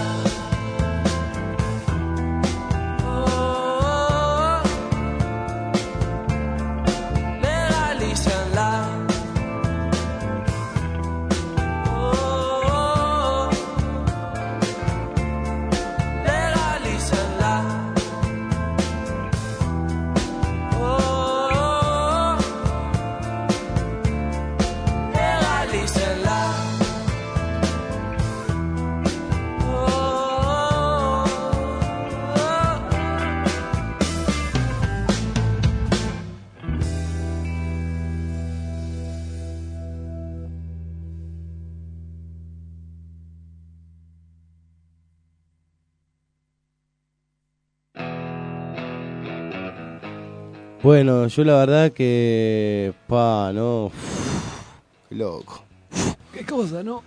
Legalícenla. Bueno, yo la verdad que... no... Qué loco. ¿Qué cosa, no?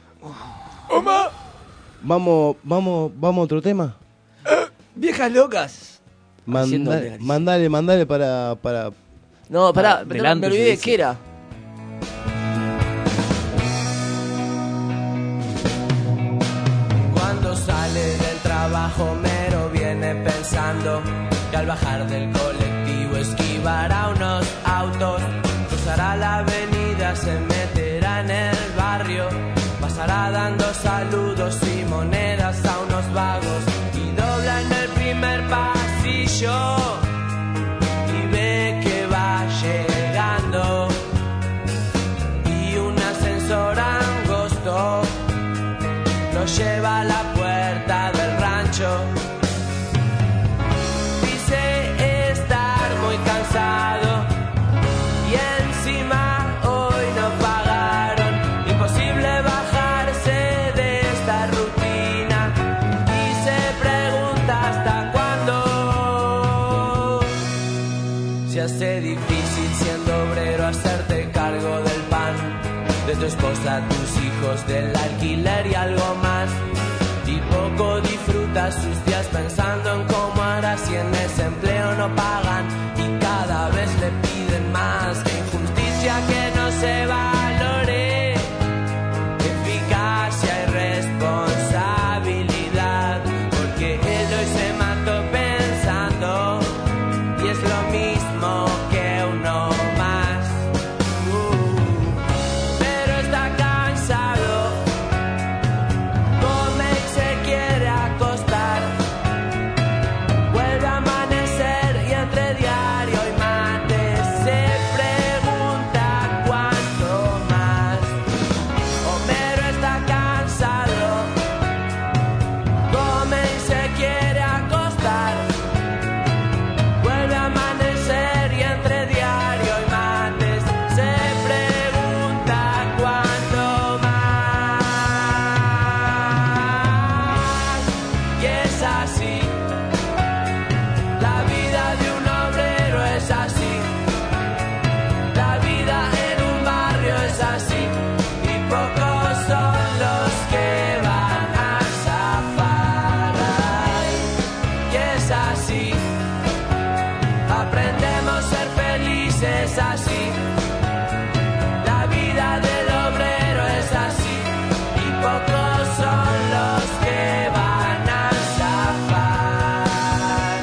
Vamos a otro tema. Viejas locas. Mandale para... No, pará, me olvidé de qué era. Cuando sale del trabajo Mero viene pensando que al bajar del colectivo esquivará unos autos, cruzará la avenida, se meterá en el barrio, pasará dando saludos y monedas a unos vagos y dobla en el primer pasillo y ve que va llegando y un ascensor angosto lo lleva a la puerta del rancho. Dice estar muy cansado y encima hoy no pagaron. Imposible bajarse de esta rutina y se pregunta hasta cuándo. Se hace difícil siendo obrero hacerte cargo del pan, de tu esposa, tus hijos, del alquiler y algo más. Y poco disfruta sus días pensando en cómo hará si en ese empleo no pagan y cada vez le piden más. Qué injusticia que no se valore, qué eficacia y responsabilidad, porque él hoy se mató pensando y es lo mismo que uno más. Pero está cansado, come y se quiere acostar, vuelve a amanecer y entre diario y mate se pregunta cuánto más. Homero está cansado, come y se quiere acostar, vuelve a amanecer y entre diario y mates se pregunta cuánto más. Y es así, la vida de un obrero es así, la vida en un barrio es así, y pocos son los que van a zafar. Ay, y es así, aprendemos a ser felices así, la vida del obrero es así, y pocos son los que van a zafar.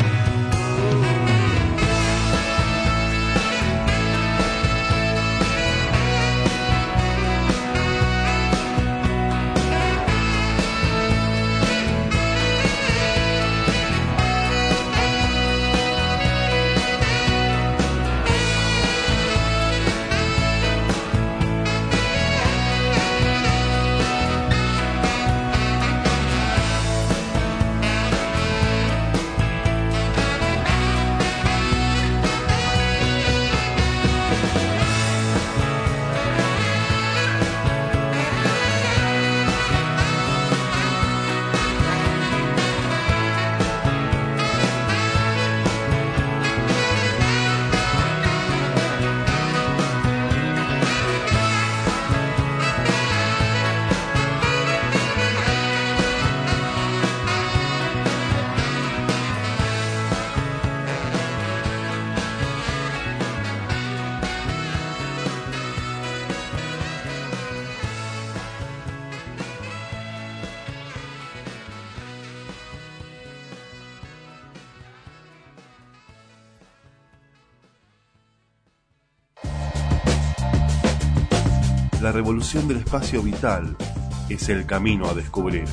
revolución del espacio vital es el camino a descubrir.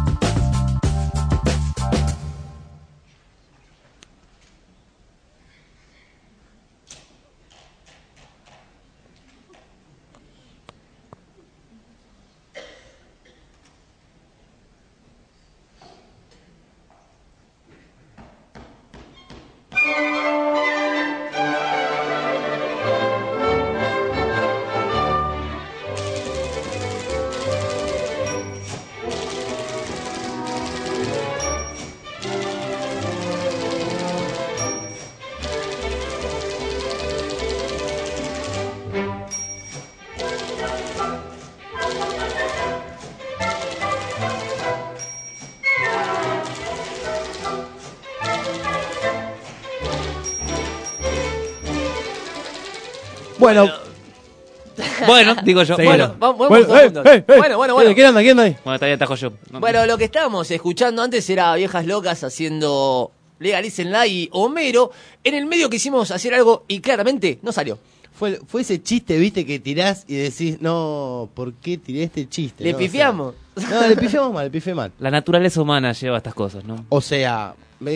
Bueno, digo yo. Bueno, vamos Bueno, todos juntos. Bueno. ¿Quién anda? ¿Quién anda ahí? Bueno, todavía atajo yo. No. Bueno, lo que estábamos escuchando antes era Viejas Locas haciendo Legalícenla y Homero. En el medio quisimos hacer algo y claramente no salió. Fue ese chiste, viste, que tirás y decís, no, ¿por qué tiré este chiste? ¿Le no? pifiamos? O sea, no, le pifié mal. La naturaleza humana lleva estas cosas, ¿no? O sea,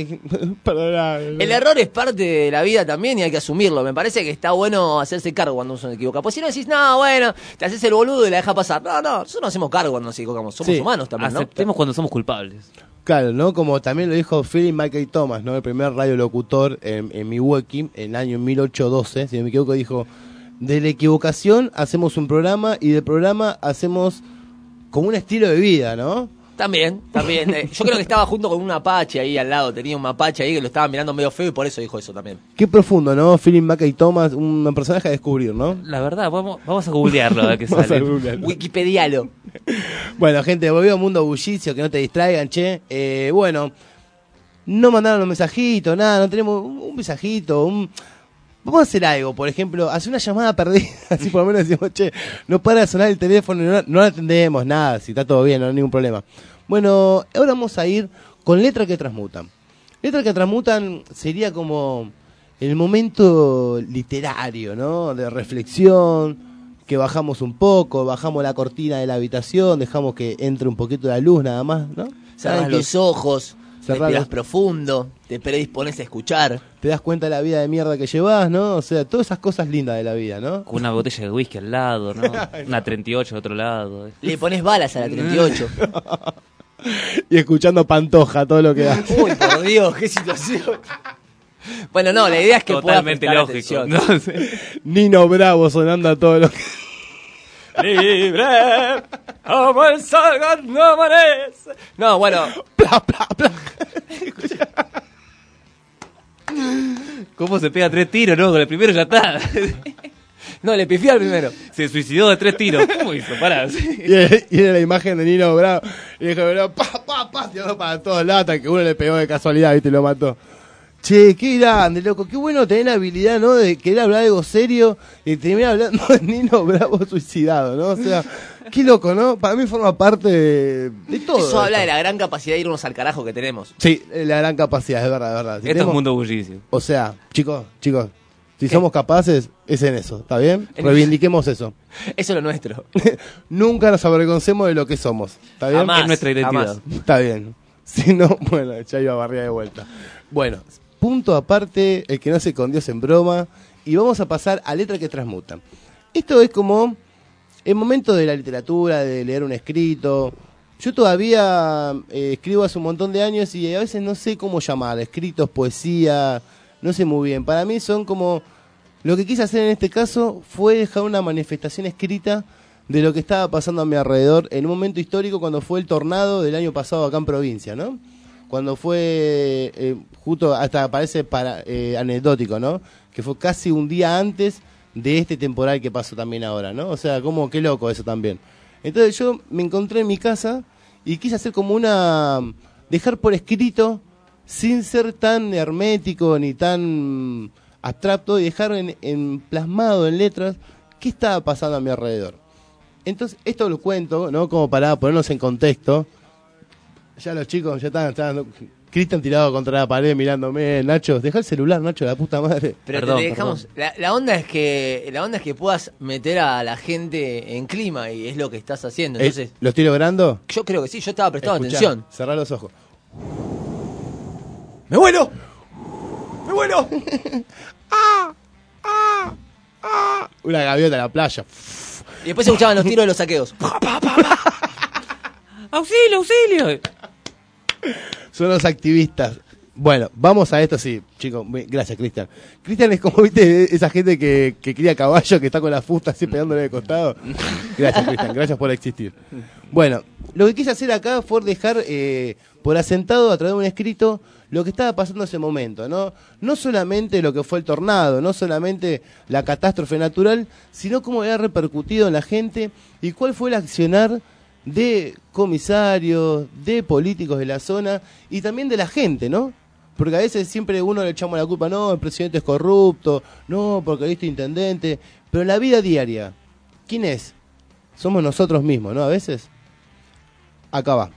perdona. El error es parte de la vida también y hay que asumirlo. Me parece que está bueno hacerse cargo cuando uno se equivoca. Pues si no decís, no, bueno, te haces el boludo y la dejas pasar. No, nosotros nos hacemos cargo cuando nos equivocamos. Somos humanos también, ¿no? Aceptemos cuando somos culpables. Claro, ¿no? Como también lo dijo Philip Michael Thomas, ¿no? El primer radiolocutor en Milwaukee, en el año 1812, si no me equivoco, dijo, de la equivocación hacemos un programa y del programa hacemos como un estilo de vida, ¿no? También. Yo creo que estaba junto con un mapache ahí al lado. Tenía un mapache ahí que lo estaba mirando medio feo y por eso dijo eso también. Qué profundo, ¿no? Philip Michael Thomas, un personaje a descubrir, ¿no? La verdad, vamos a googlearlo a ver qué sale. Wikipedialo. Bueno, gente, volvió a Mundo Bullicio, que no te distraigan, che. Bueno, no mandaron un mensajito, nada, no tenemos un mensajito, Vamos a hacer algo, por ejemplo, hacer una llamada perdida, así por lo menos decimos, che, no para de sonar el teléfono, no lo atendemos, nada, si está todo bien, no hay ningún problema. Bueno, ahora vamos a ir con Letras que Transmutan. Letras que Transmutan sería como el momento literario, ¿no? De reflexión, que bajamos un poco, bajamos la cortina de la habitación, dejamos que entre un poquito la luz nada más, ¿no? Cerrás los ojos, respiras profundo, te predispones a escuchar. Te das cuenta de la vida de mierda que llevas, ¿no? O sea, todas esas cosas lindas de la vida, ¿no? Con una botella de whisky al lado, ¿no? Una 38 al otro lado. Le pones balas a la 38. Y escuchando Pantoja, todo lo que da. Uy, por Dios, qué situación. Bueno, no, la idea es que totalmente pueda lógico. ¿no? Nino Bravo sonando a todo lo que... Libre, como el sol cuando amanece. No, bueno. Pla, pla, pla. ¿Cómo se pega 3 tiros, no? Con el primero ya está. No, le pifió al primero. Se suicidó de 3 tiros. ¿Cómo hizo? Pará. Y era la imagen de Nino Bravo. Y dijo, Bravo, tirando para todos lados, hasta que uno le pegó de casualidad, ¿viste? Y lo mató. Che, qué grande, loco. Qué bueno tener la habilidad, ¿no? De querer hablar de algo serio y terminar hablando de Nino Bravo suicidado, ¿no? O sea, qué loco, ¿no? Para mí forma parte de todo. Eso habla de la gran capacidad de irnos al carajo que tenemos. Sí, la gran capacidad, es verdad, es verdad. Esto es Mundo Bullicio. O sea, chicos, si somos capaces, es en eso, ¿está bien? Reivindiquemos eso. Eso es lo nuestro. Nunca nos avergoncemos de lo que somos, ¿está bien? Jamás, es nuestra identidad. jamás. Está bien. Si no, bueno, ya iba a barrer de vuelta. Bueno, punto aparte, el que no se con Dios en broma, y vamos a pasar a Letras que Transmutan. Esto es como el momento de la literatura, de leer un escrito. Yo todavía escribo hace un montón de años y a veces no sé cómo llamar, escritos, poesía, no sé muy bien. Para mí son como, lo que quise hacer en este caso fue dejar una manifestación escrita de lo que estaba pasando a mi alrededor en un momento histórico cuando fue el tornado del año pasado acá en provincia, ¿no? Cuando fue, justo hasta parece anecdótico, ¿no? Que fue casi un día antes de este temporal que pasó también ahora, ¿no? O sea, como qué loco eso también. Entonces yo me encontré en mi casa y quise hacer como dejar por escrito, sin ser tan hermético ni tan abstracto, y dejar en plasmado en letras qué estaba pasando a mi alrededor. Entonces, esto lo cuento, ¿no? Como para ponernos en contexto. Ya los chicos ya están Cristian tirado contra la pared mirándome. Nacho, deja el celular, Nacho, la puta madre. Pero te dejamos. La onda es que puedas meter a la gente en clima y es lo que estás haciendo. Entonces, ¿Lo estoy logrando? yo creo que sí, yo estaba prestando Escuchá, atención. Cerrá los ojos. ¡Me vuelo! ¡Me vuelo! Una gaviota en la playa. Y después se escuchaban los tiros de los saqueos. ¡Auxilio, auxilio! Son los activistas. Bueno, vamos a esto, sí, chicos. Gracias, Cristian. Cristian es como, viste, esa gente que cría caballo, que está con la fusta así pegándole de costado. Gracias, Cristian. Gracias por existir. Bueno, lo que quise hacer acá fue dejar por asentado a través de un escrito lo que estaba pasando en ese momento, ¿no? No solamente lo que fue el tornado, no solamente la catástrofe natural, sino cómo había repercutido en la gente y cuál fue el accionar de comisarios, de políticos de la zona y también de la gente, ¿no? Porque a veces siempre uno le echamos la culpa, no, el presidente es corrupto, no, porque viste intendente, pero en la vida diaria, ¿quién es? Somos nosotros mismos, ¿no? A veces. Acá va.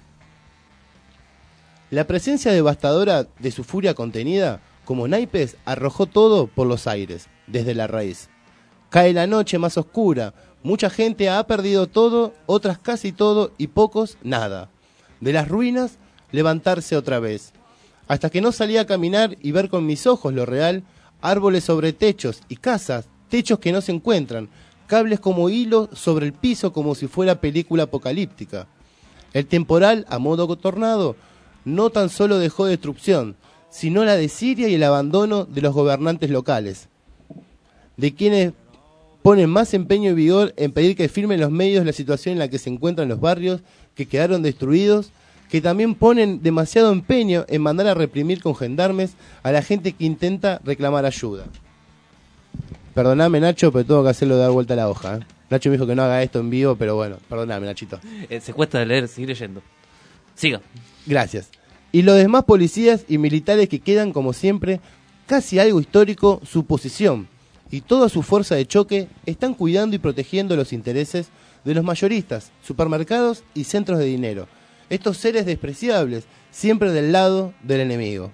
La presencia devastadora de su furia contenida, como naipes, arrojó todo por los aires, desde la raíz. Cae la noche más oscura, mucha gente ha perdido todo, otras casi todo y pocos nada. De las ruinas, levantarse otra vez. Hasta que no salí a caminar y ver con mis ojos lo real, árboles sobre techos y casas, techos que no se encuentran, cables como hilos sobre el piso como si fuera película apocalíptica. El temporal, a modo tornado, no tan solo dejó destrucción, sino la desidia y el abandono de los gobernantes locales, de quienes ponen más empeño y vigor en pedir que firmen los medios la situación en la que se encuentran los barrios que quedaron destruidos, que también ponen demasiado empeño en mandar a reprimir con gendarmes a la gente que intenta reclamar ayuda. Perdóname, Nacho, pero tengo que hacerlo de dar vuelta a la hoja, ¿eh? Nacho me dijo que no haga esto en vivo, pero bueno, perdóname, Nachito. Se cuesta de leer, seguir leyendo. Siga. Gracias. Y los demás policías y militares que quedan, como siempre, casi algo histórico, su posición y toda su fuerza de choque están cuidando y protegiendo los intereses de los mayoristas, supermercados y centros de dinero. Estos seres despreciables, siempre del lado del enemigo.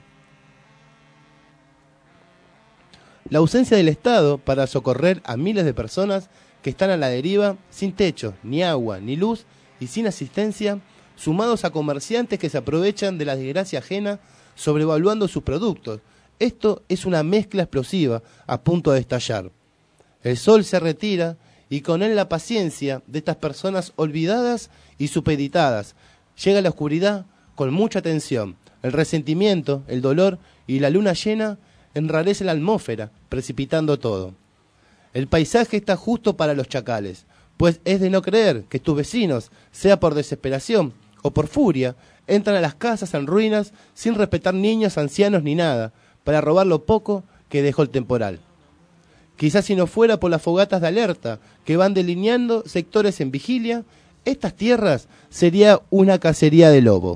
La ausencia del Estado para socorrer a miles de personas que están a la deriva, sin techo, ni agua, ni luz y sin asistencia, sumados a comerciantes que se aprovechan de la desgracia ajena, sobrevaluando sus productos. Esto es una mezcla explosiva a punto de estallar. El sol se retira y con él la paciencia de estas personas olvidadas y supeditadas. Llega la oscuridad con mucha tensión. El resentimiento, el dolor y la luna llena enrarecen la atmósfera, precipitando todo. El paisaje está justo para los chacales, pues es de no creer que tus vecinos, sea por desesperación o por furia, entran a las casas en ruinas sin respetar niños, ancianos ni nada, para robar lo poco que dejó el temporal. Quizás si no fuera por las fogatas de alerta que van delineando sectores en vigilia, estas tierras sería una cacería de lobo.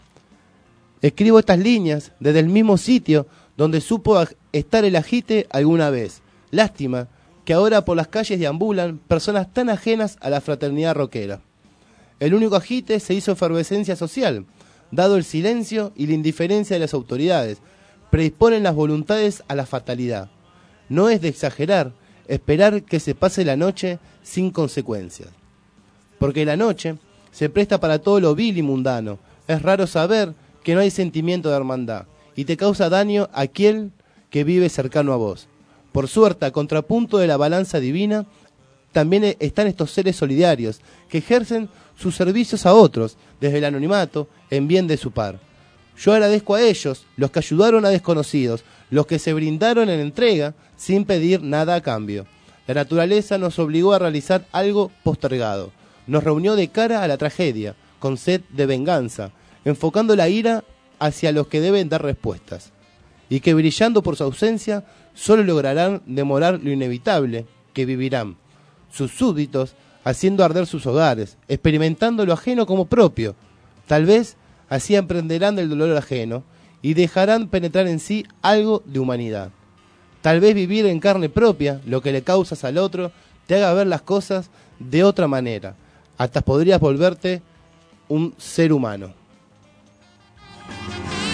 Escribo estas líneas desde el mismo sitio donde supo estar el ajite alguna vez. Lástima que ahora por las calles deambulan personas tan ajenas a la fraternidad rockera. El único ajite se hizo efervescencia social, dado el silencio y la indiferencia de las autoridades, predisponen las voluntades a la fatalidad. No es de exagerar esperar que se pase la noche sin consecuencias. Porque la noche se presta para todo lo vil y mundano. Es raro saber que no hay sentimiento de hermandad y te causa daño a aquel que vive cercano a vos. Por suerte, a contrapunto de la balanza divina, también están estos seres solidarios que ejercen sus servicios a otros desde el anonimato en bien de su par. Yo agradezco a ellos, los que ayudaron a desconocidos, los que se brindaron en entrega sin pedir nada a cambio. La naturaleza nos obligó a realizar algo postergado. Nos reunió de cara a la tragedia, con sed de venganza, enfocando la ira hacia los que deben dar respuestas, y que brillando por su ausencia, solo lograrán demorar lo inevitable, que vivirán. Sus súbditos, haciendo arder sus hogares, experimentando lo ajeno como propio. Tal vez así aprenderán del dolor ajeno y dejarán penetrar en sí algo de humanidad. Tal vez vivir en carne propia lo que le causas al otro te haga ver las cosas de otra manera. Hasta podrías volverte un ser humano.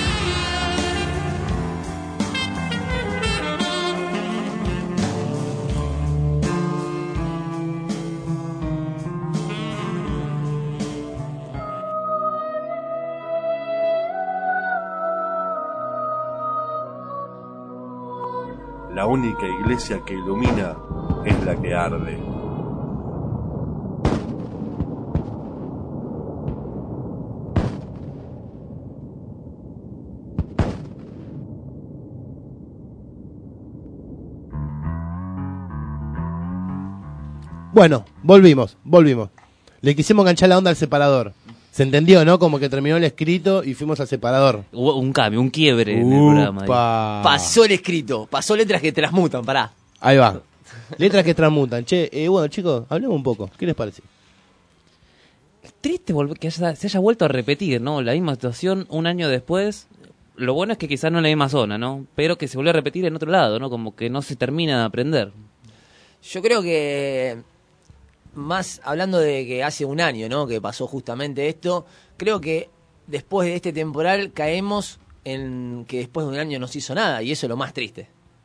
La única iglesia que ilumina es la que arde. Bueno, volvimos. Le quisimos enganchar la onda al separador. Se entendió, ¿no? Como que terminó el escrito y fuimos al separador. Hubo un cambio, un quiebre en el programa. Pasó el escrito, pasó letras que transmutan, pará. Ahí va. Letras que transmutan. Che, bueno, chicos, hablemos un poco. ¿Qué les parece? Es triste que se haya vuelto a repetir, ¿no? La misma situación un año después. Lo bueno es que quizás no en la misma zona, ¿no? Pero que se vuelve a repetir en otro lado, ¿no? Como que no se termina de aprender. Yo creo que, más hablando de que hace un año, ¿no? Que pasó justamente esto, creo que después de este temporal caemos en que después de un año no se hizo nada, y eso es lo más triste.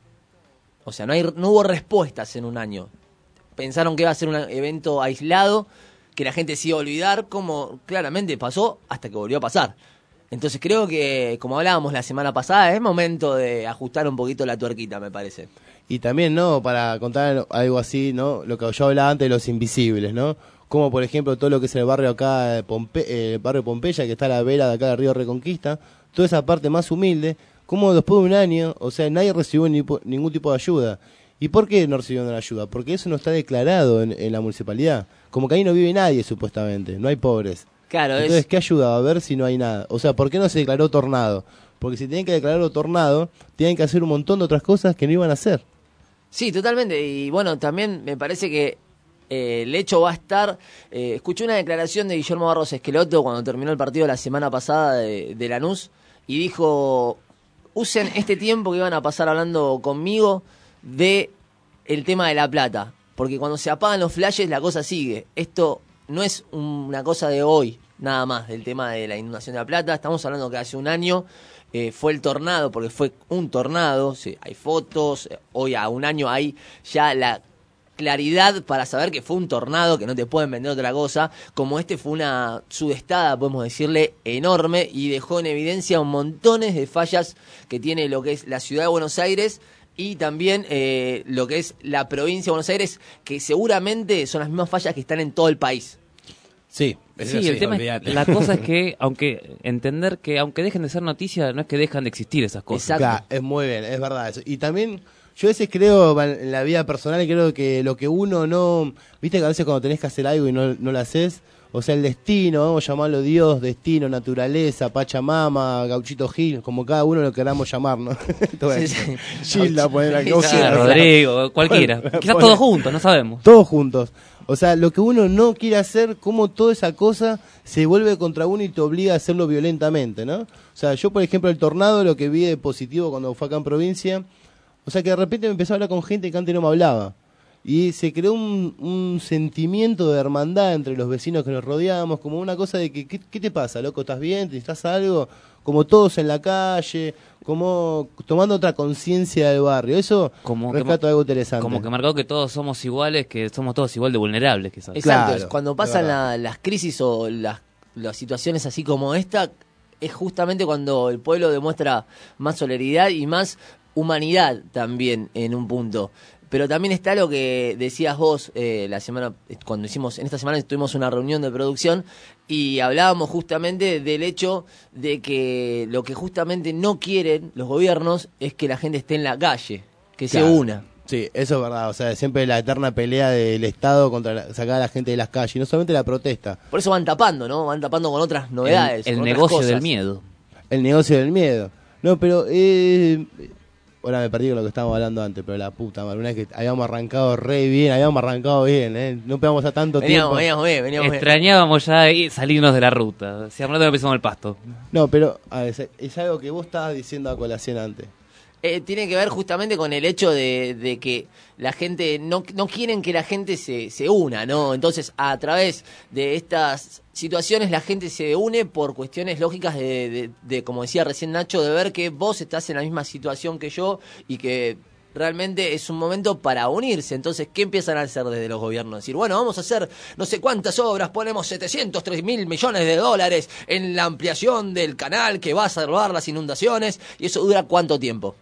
O sea, no hubo respuestas en un año. Pensaron que iba a ser un evento aislado, que la gente se iba a olvidar, como claramente pasó hasta que volvió a pasar. Entonces creo que, como hablábamos la semana pasada, es momento de ajustar un poquito la tuerquita, me parece. Y también, ¿no? Para contar algo así, ¿no? Lo que yo hablaba antes de los invisibles, ¿no? Como, por ejemplo, todo lo que es el barrio acá, el barrio Pompeya, que está a la vera de acá del río Reconquista, toda esa parte más humilde, como después de un año, o sea, nadie recibió ningún tipo de ayuda. ¿Y por qué no recibieron la ayuda? Porque eso no está declarado en la municipalidad. Como que ahí no vive nadie, supuestamente, no hay pobres. Claro, entonces, ¿qué ayuda va a haber si no hay nada? O sea, ¿por qué no se declaró tornado? Porque si tienen que declararlo tornado, tienen que hacer un montón de otras cosas que no iban a hacer. Sí, totalmente. Y bueno, también me parece que el hecho va a estar... escuché una declaración de Guillermo Barros Esqueloto cuando terminó el partido la semana pasada de Lanús y dijo, usen este tiempo que iban a pasar hablando conmigo de el tema de la plata. Porque cuando se apagan los flashes la cosa sigue. Esto no es una cosa de hoy, nada más, del tema de la inundación de la plata. Estamos hablando que hace un año... fue el tornado, porque fue un tornado, sí, hay fotos, hoy a un año hay ya la claridad para saber que fue un tornado, que no te pueden vender otra cosa, como este fue una sudestada, podemos decirle, enorme, y dejó en evidencia un montones de fallas que tiene lo que es la ciudad de Buenos Aires, y también lo que es la provincia de Buenos Aires, que seguramente son las mismas fallas que están en todo el país. Sí, el tema es, la cosa es que, aunque dejen de ser noticias, no es que dejan de existir esas cosas. Claro, es muy bien, es verdad eso. Y también, yo a veces creo, en la vida personal, creo que lo que uno no... Viste que a veces cuando tenés que hacer algo y no lo haces, o sea, el destino, vamos a llamarlo Dios, destino, naturaleza, Pachamama, Gauchito Gil, como cada uno lo queramos llamar, ¿no? Gilda, poner la cosa. Rodrigo, cualquiera. Quizás todos juntos, no sabemos. Todos juntos. O sea, lo que uno no quiere hacer, como toda esa cosa se vuelve contra uno y te obliga a hacerlo violentamente, ¿no? O sea, yo, por ejemplo, el tornado, lo que vi de positivo cuando fue acá en provincia, o sea, que de repente me empezó a hablar con gente que antes no me hablaba. Y se creó un sentimiento de hermandad entre los vecinos que nos rodeábamos, como una cosa de que, ¿qué te pasa, loco? ¿Estás bien? ¿Necesitas algo? Como todos en la calle, como tomando otra conciencia del barrio. Eso rescato algo interesante. Como que marcó que todos somos iguales, que somos todos igual de vulnerables, quizás. Exacto, claro, cuando pasan las crisis o las situaciones así como esta, es justamente cuando el pueblo demuestra más solidaridad y más humanidad también en un punto. Pero también está lo que decías vos la semana, cuando en esta semana tuvimos una reunión de producción y hablábamos justamente del hecho de que lo que justamente no quieren los gobiernos es que la gente esté en la calle, que se una. Sí, eso es verdad, o sea, siempre la eterna pelea del Estado contra sacar a la gente de las calles, y no solamente la protesta. Por eso van tapando, ¿no? Van tapando con otras novedades. El negocio del miedo. El negocio del miedo. No, pero... Ahora me perdí con lo que estábamos hablando antes, pero la puta madre, una vez que habíamos arrancado bien, no pegamos a tanto tiempo. Veníamos bien. Extrañábamos ya salirnos de la ruta, si hablando empezamos el pasto. No, pero a ver, es algo que vos estabas diciendo a colación antes. Tiene que ver justamente con el hecho de que la gente no quieren que la gente se una, ¿no? Entonces, a través de estas situaciones la gente se une por cuestiones lógicas de como decía recién Nacho, de ver que vos estás en la misma situación que yo y que realmente es un momento para unirse. Entonces, ¿qué empiezan a hacer desde los gobiernos? Decir, bueno, vamos a hacer no sé cuántas obras, ponemos 703.000 millones de dólares en la ampliación del canal que va a salvar las inundaciones, y eso dura ¿cuánto tiempo?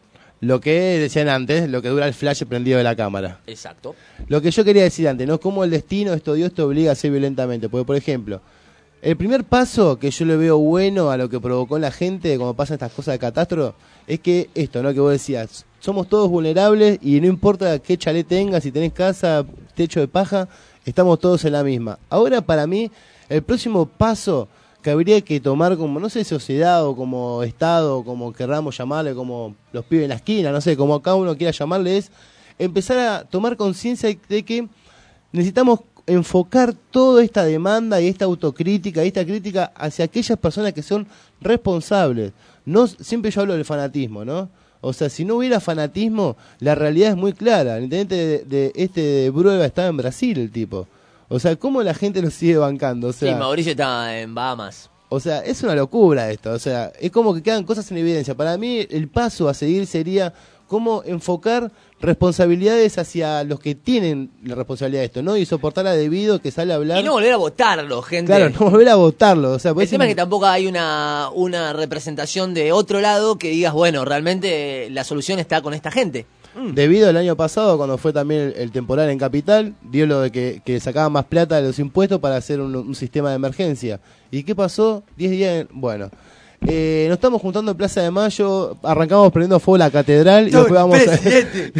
lo que decían antes, lo que dura el flash prendido de la cámara. Exacto. Lo que yo quería decir antes, ¿no? Cómo el destino, Dios te obliga a hacer violentamente. Porque, por ejemplo, el primer paso que yo le veo bueno a lo que provocó en la gente cuando pasan estas cosas de catástrofe es que esto, ¿no? Que vos decías, somos todos vulnerables y no importa qué chalet tengas, si tenés casa, techo de paja, estamos todos en la misma. Ahora, para mí, el próximo paso que habría que tomar como, no sé, sociedad o como Estado, o como querramos llamarle, como los pibes en la esquina, no sé, como cada uno quiera llamarle, es empezar a tomar conciencia de que necesitamos enfocar toda esta demanda y esta autocrítica y esta crítica hacia aquellas personas que son responsables. No, siempre yo hablo del fanatismo, ¿no? O sea, si no hubiera fanatismo, la realidad es muy clara. El intendente de Brueva estaba en Brasil, el tipo. O sea, ¿cómo la gente lo sigue bancando? O sea, sí, Mauricio está en Bahamas. O sea, es una locura esto. O sea, es como que quedan cosas en evidencia. Para mí, el paso a seguir sería cómo enfocar responsabilidades hacia los que tienen la responsabilidad de esto, ¿no? Y soportarla debido que sale a hablar. Y no volver a votarlo, gente. Claro, no volver a votarlo. O sea, el tema es que tampoco hay una representación de otro lado que digas, bueno, realmente la solución está con esta gente. Debido al año pasado, cuando fue también el temporal en Capital, dio lo de que sacaban más plata de los impuestos para hacer un sistema de emergencia. ¿Y qué pasó? 10 días, bueno, nos estamos juntando en Plaza de Mayo, arrancamos prendiendo fuego la catedral y después vamos presidente,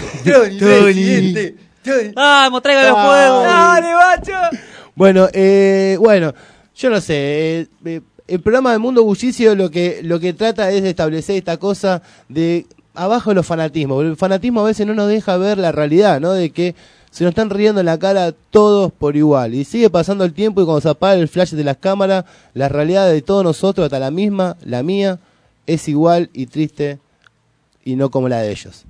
Tony. ¡Vamos, traigan los fuegos! ¡Dale, macho! Bueno, yo no sé, el programa de Mundo Bullicio lo que trata es de establecer esta cosa de abajo de los fanatismos. El fanatismo a veces no nos deja ver la realidad, ¿no? De que se nos están riendo en la cara todos por igual. Y sigue pasando el tiempo y cuando se apaga el flash de las cámaras, la realidad de todos nosotros, hasta la misma, la mía, es igual y triste y no como la de ellos.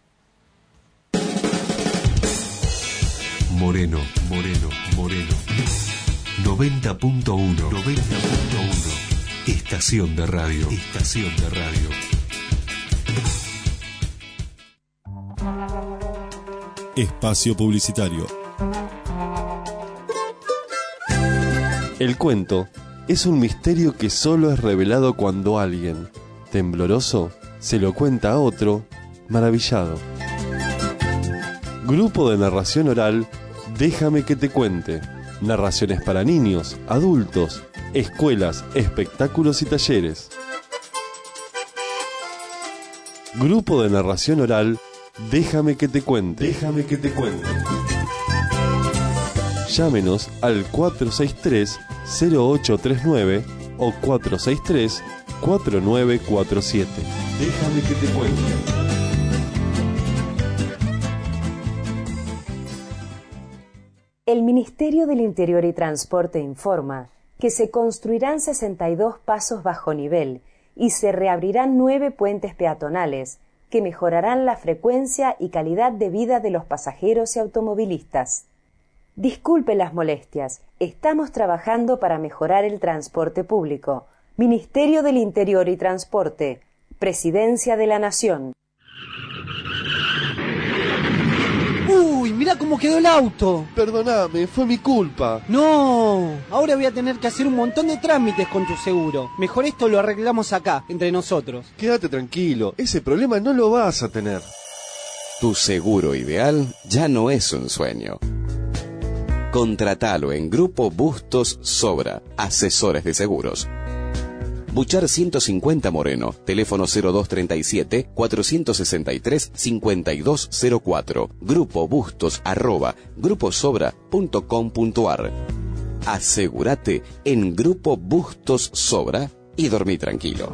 Moreno. 90.1. Estación de radio. Espacio publicitario. El cuento es un misterio que solo es revelado cuando alguien, tembloroso, se lo cuenta a otro, maravillado. Grupo de narración oral, Déjame que te cuente. Narraciones para niños, adultos, escuelas, espectáculos y talleres. Grupo de narración oral, Déjame que te cuente. Llámenos al 463-0839 o 463-4947. Déjame que te cuente. El Ministerio del Interior y Transporte informa que se construirán 62 pasos bajo nivel y se reabrirán 9 puentes peatonales que mejorarán la frecuencia y calidad de vida de los pasajeros y automovilistas. Disculpe las molestias, estamos trabajando para mejorar el transporte público. Ministerio del Interior y Transporte, Presidencia de la Nación. ¡Uy, mirá cómo quedó el auto! Perdóname, fue mi culpa. No, ahora voy a tener que hacer un montón de trámites con tu seguro. Mejor esto lo arreglamos acá, entre nosotros. Quédate tranquilo, ese problema no lo vas a tener. Tu seguro ideal ya no es un sueño. Contratalo en Grupo Bustos Sobra, asesores de seguros. Buchar 150 Moreno, teléfono 0237-463-5204, grupobustos@gruposobra.com.ar. Asegúrate en Grupo Bustos Sobra y dormí tranquilo.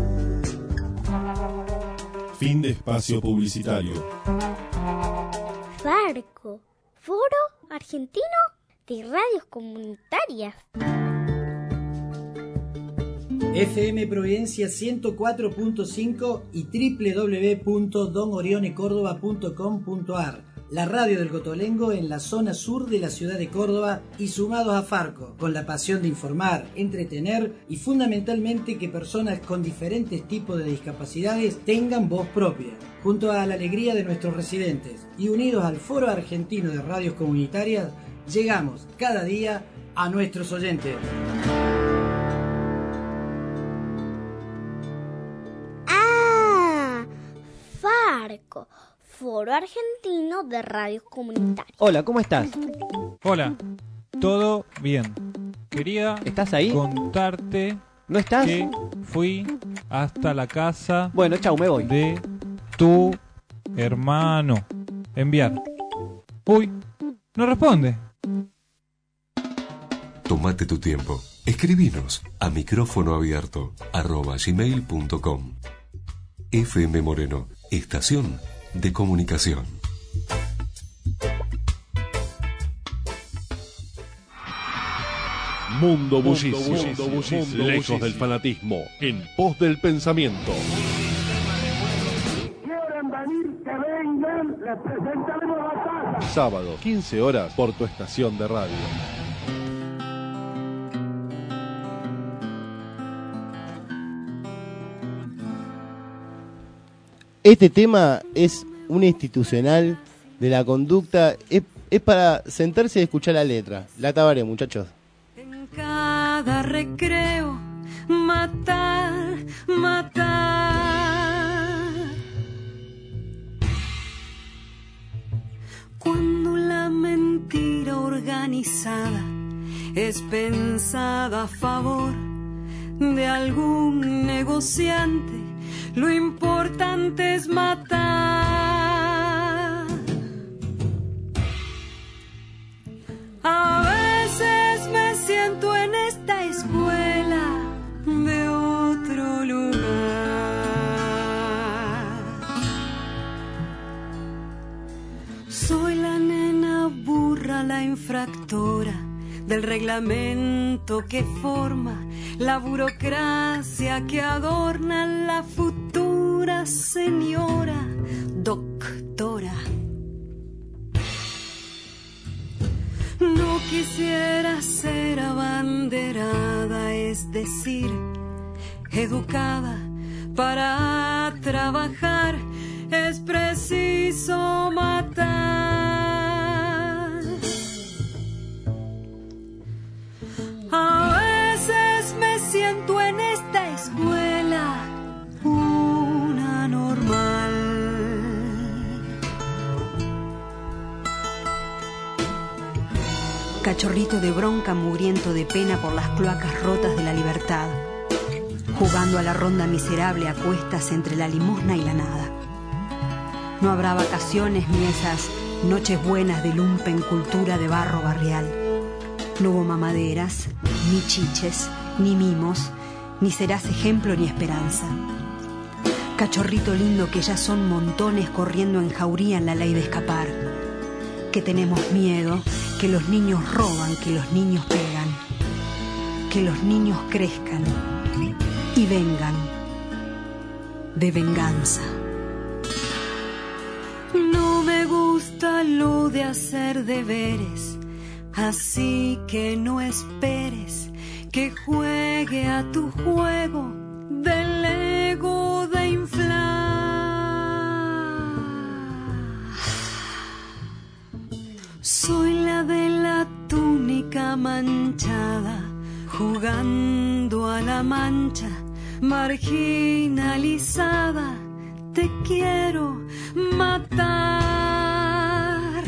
Fin de espacio publicitario. Farco, Foro Argentino de Radios Comunitarias. FM Providencia 104.5 y www.donorionecordoba.com.ar. La radio del Cotolengo en la zona sur de la ciudad de Córdoba y sumados a Farco, con la pasión de informar, entretener y fundamentalmente que personas con diferentes tipos de discapacidades tengan voz propia. Junto a la alegría de nuestros residentes y unidos al Foro Argentino de Radios Comunitarias, llegamos cada día a nuestros oyentes. FAECO, Foro Argentino de Radios Comunitarias. Hola, ¿cómo estás? Hola, todo bien. Quería ¿Estás ahí? contarte ¿No estás? que fui hasta la casa chau, me voy. de tu hermano. Enviar. Uy, no responde. Tómate tu tiempo. Escribinos a micrófonoabierto@gmail.com. FM Moreno, estación de comunicación. Mundo Bullicio, lejos del fanatismo, en pos del pensamiento. Quieren venir, que vengan, les presentaremos la casa. Sábado, 15 horas, por tu estación de radio. Este tema es un institucional de la conducta, es para sentarse y escuchar la letra. La Tabaré, muchachos. En cada recreo, matar, matar. Cuando la mentira organizada es pensada a favor de algún negociante, lo importante es matar. A veces me siento en esta escuela de otro lugar. Soy la nena burra, la infractora del reglamento que forma la burocracia que adorna la futura señora doctora. No quisiera ser abanderada, es decir, educada para trabajar, es preciso matar. A veces me siento en esta escuela una normal. Cachorrito de bronca, mugriento de pena por las cloacas rotas de la libertad, jugando a la ronda miserable a cuestas entre la limosna y la nada. No habrá vacaciones ni esas noches buenas de lumpen cultura de barro barrial. No hubo mamaderas, ni chiches, ni mimos, ni serás ejemplo ni esperanza. Cachorrito lindo que ya son montones corriendo en jauría en la ley de escapar. Que tenemos miedo, que los niños roban, que los niños pegan. Que los niños crezcan y vengan de venganza. No me gusta lo de hacer deberes, así que no esperes que juegue a tu juego del ego de inflar. Soy la de la túnica manchada, jugando a la mancha, marginalizada. Te quiero matar.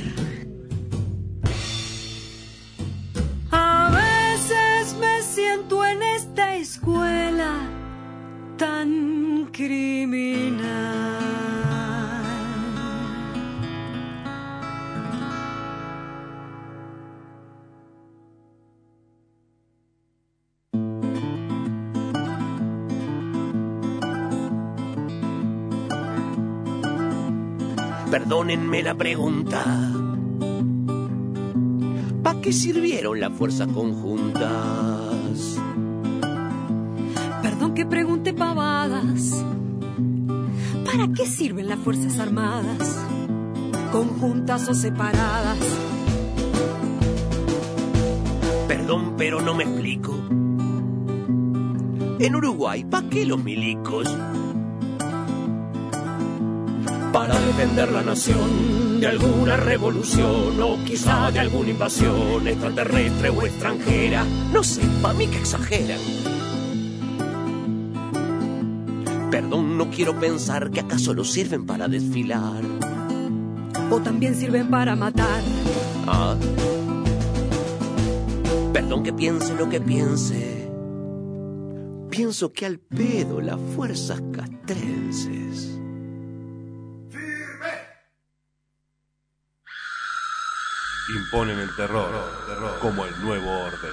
A veces me siento en esta escuela tan criminal. Perdónenme la pregunta. ¿Para qué sirvieron las fuerzas conjuntas? Perdón que pregunte pavadas. ¿Para qué sirven las Fuerzas Armadas? Conjuntas o separadas. Perdón, pero no me explico. En Uruguay, ¿para qué los milicos? Para defender la nación de alguna revolución o quizá de alguna invasión extraterrestre o extranjera. No sé, para mí que exageran. Perdón, no quiero pensar que acaso lo sirven para desfilar. O también sirven para matar. Ah. Perdón que piense lo que piense. Pienso que al pedo las fuerzas castrenses. Imponen el terror como el nuevo orden.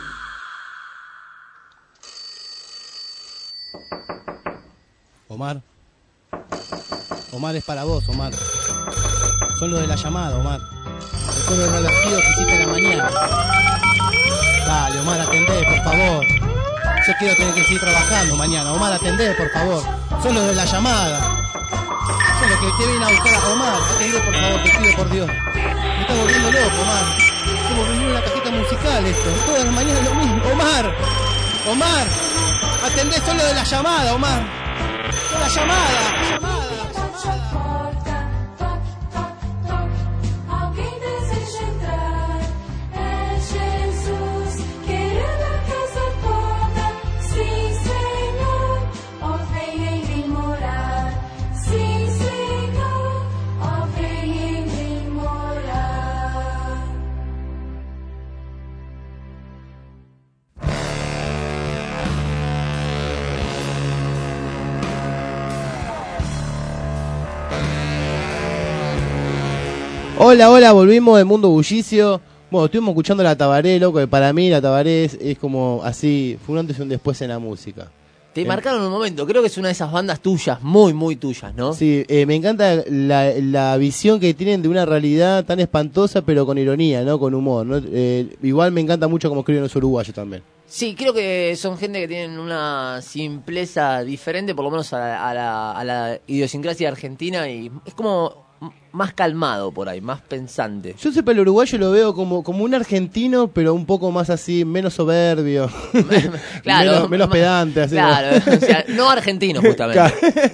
Omar. Omar, es para vos, Omar. Son los de la llamada, Omar. Son los revertidos que hiciste en la mañana. Dale, Omar, atendé, por favor. Yo quiero tener que seguir trabajando mañana. Omar, atendé, por favor. Son los de la llamada. Son los que te vienen a buscar a Omar. Atendé, por favor, te pido por Dios. Me está volviendo loco, Omar. Estamos vendiendo una cajita musical esto. Todas las mañanas lo mismo. Omar. Omar. Atendé, son los de la llamada, Omar. Son la llamada. Alguém deseja entrar, é Jesus querendo a casa toda. Sim, Senhor, ó vem em mim morar. Sim, Senhor, ó vem em mim morar. Hola, hola, volvimos del Mundo Bullicio. Bueno, estuvimos escuchando la Tabaré, loco, que para mí la Tabaré es como así, fue un antes y un después en la música. Te marcaron un momento, creo que es una de esas bandas tuyas, muy, muy tuyas, ¿no? Sí, me encanta la visión que tienen de una realidad tan espantosa, pero con ironía, ¿no? Con humor, ¿no? Igual me encanta mucho como escriben los uruguayos también. Sí, creo que son gente que tienen una simpleza diferente, por lo menos a la idiosincrasia argentina, y es como más calmado por ahí, más pensante. Yo siempre el uruguayo lo veo como un argentino, pero un poco más así, menos soberbio, Claro, menos pedante. Así, claro, o sea, no argentino justamente.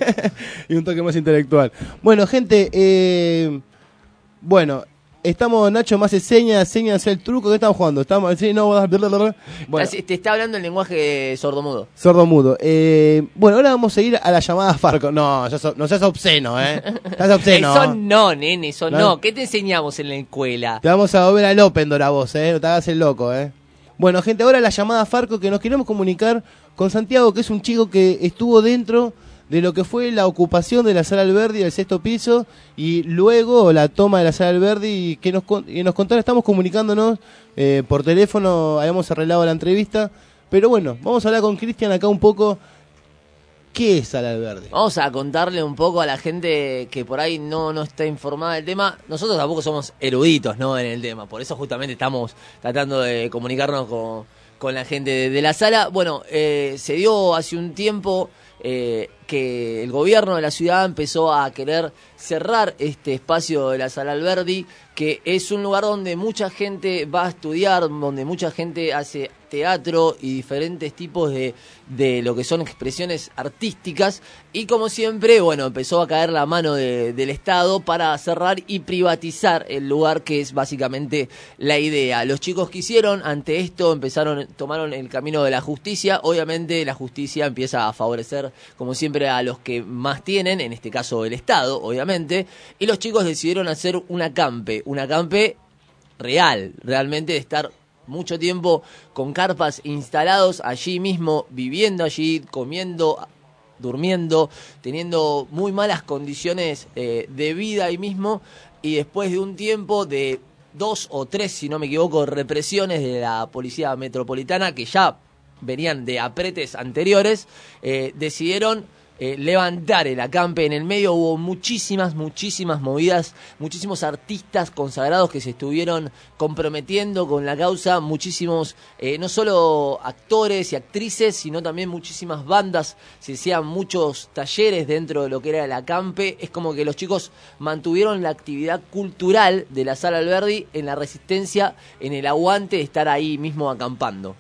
Y un toque más intelectual. Bueno, gente, bueno, estamos, Nacho más señas hacia el truco. ¿Qué estamos jugando? Estamos, sí, no, bueno, Te está hablando el lenguaje sordomudo. sordomudo. Bueno, ahora vamos a ir a la llamada Farco. No, no seas obsceno, Estás obsceno. Eso no, nene, eso ¿No? no. ¿Qué te enseñamos en la escuela? Te vamos a volver al Opendor a vos, no te hagas el loco, Bueno, gente, ahora la llamada Farco, que nos queremos comunicar con Santiago, que es un chico que estuvo dentro de lo que fue la ocupación de la Sala Alberdi del 6º piso y luego la toma de la Sala Alberdi, y que nos contara. Estamos comunicándonos por teléfono, habíamos arreglado la entrevista, pero bueno, vamos a hablar con Cristian acá un poco. ¿Qué es Sala Alberdi? Vamos a contarle un poco a la gente que por ahí no está informada del tema. Nosotros tampoco somos eruditos, ¿no?, en el tema, por eso justamente estamos tratando de comunicarnos con la gente de la sala. Bueno, se dio hace un tiempo que el gobierno de la ciudad empezó a querer cerrar este espacio de la Sala Alberdi, que es un lugar donde mucha gente va a estudiar, donde mucha gente hace teatro y diferentes tipos de lo que son expresiones artísticas, y como siempre, bueno, empezó a caer la mano del Estado para cerrar y privatizar el lugar, que es básicamente la idea. Los chicos que hicieron ante esto tomaron el camino de la justicia. Obviamente la justicia empieza a favorecer, como siempre, a los que más tienen, en este caso el Estado, obviamente, y los chicos decidieron hacer un acampe real, realmente de estar mucho tiempo con carpas instalados allí mismo, viviendo allí, comiendo, durmiendo, teniendo muy malas condiciones de vida ahí mismo, y después de un tiempo de 2 o 3, si no me equivoco, represiones de la policía metropolitana, que ya venían de apretes anteriores, decidieron levantar el acampe. En el medio hubo muchísimas movidas, muchísimos artistas consagrados que se estuvieron comprometiendo con la causa, muchísimos, no solo actores y actrices, sino también muchísimas bandas, se hacían muchos talleres dentro de lo que era el acampe. Es como que los chicos mantuvieron la actividad cultural de la Sala Alberdi en la resistencia, en el aguante de estar ahí mismo acampando.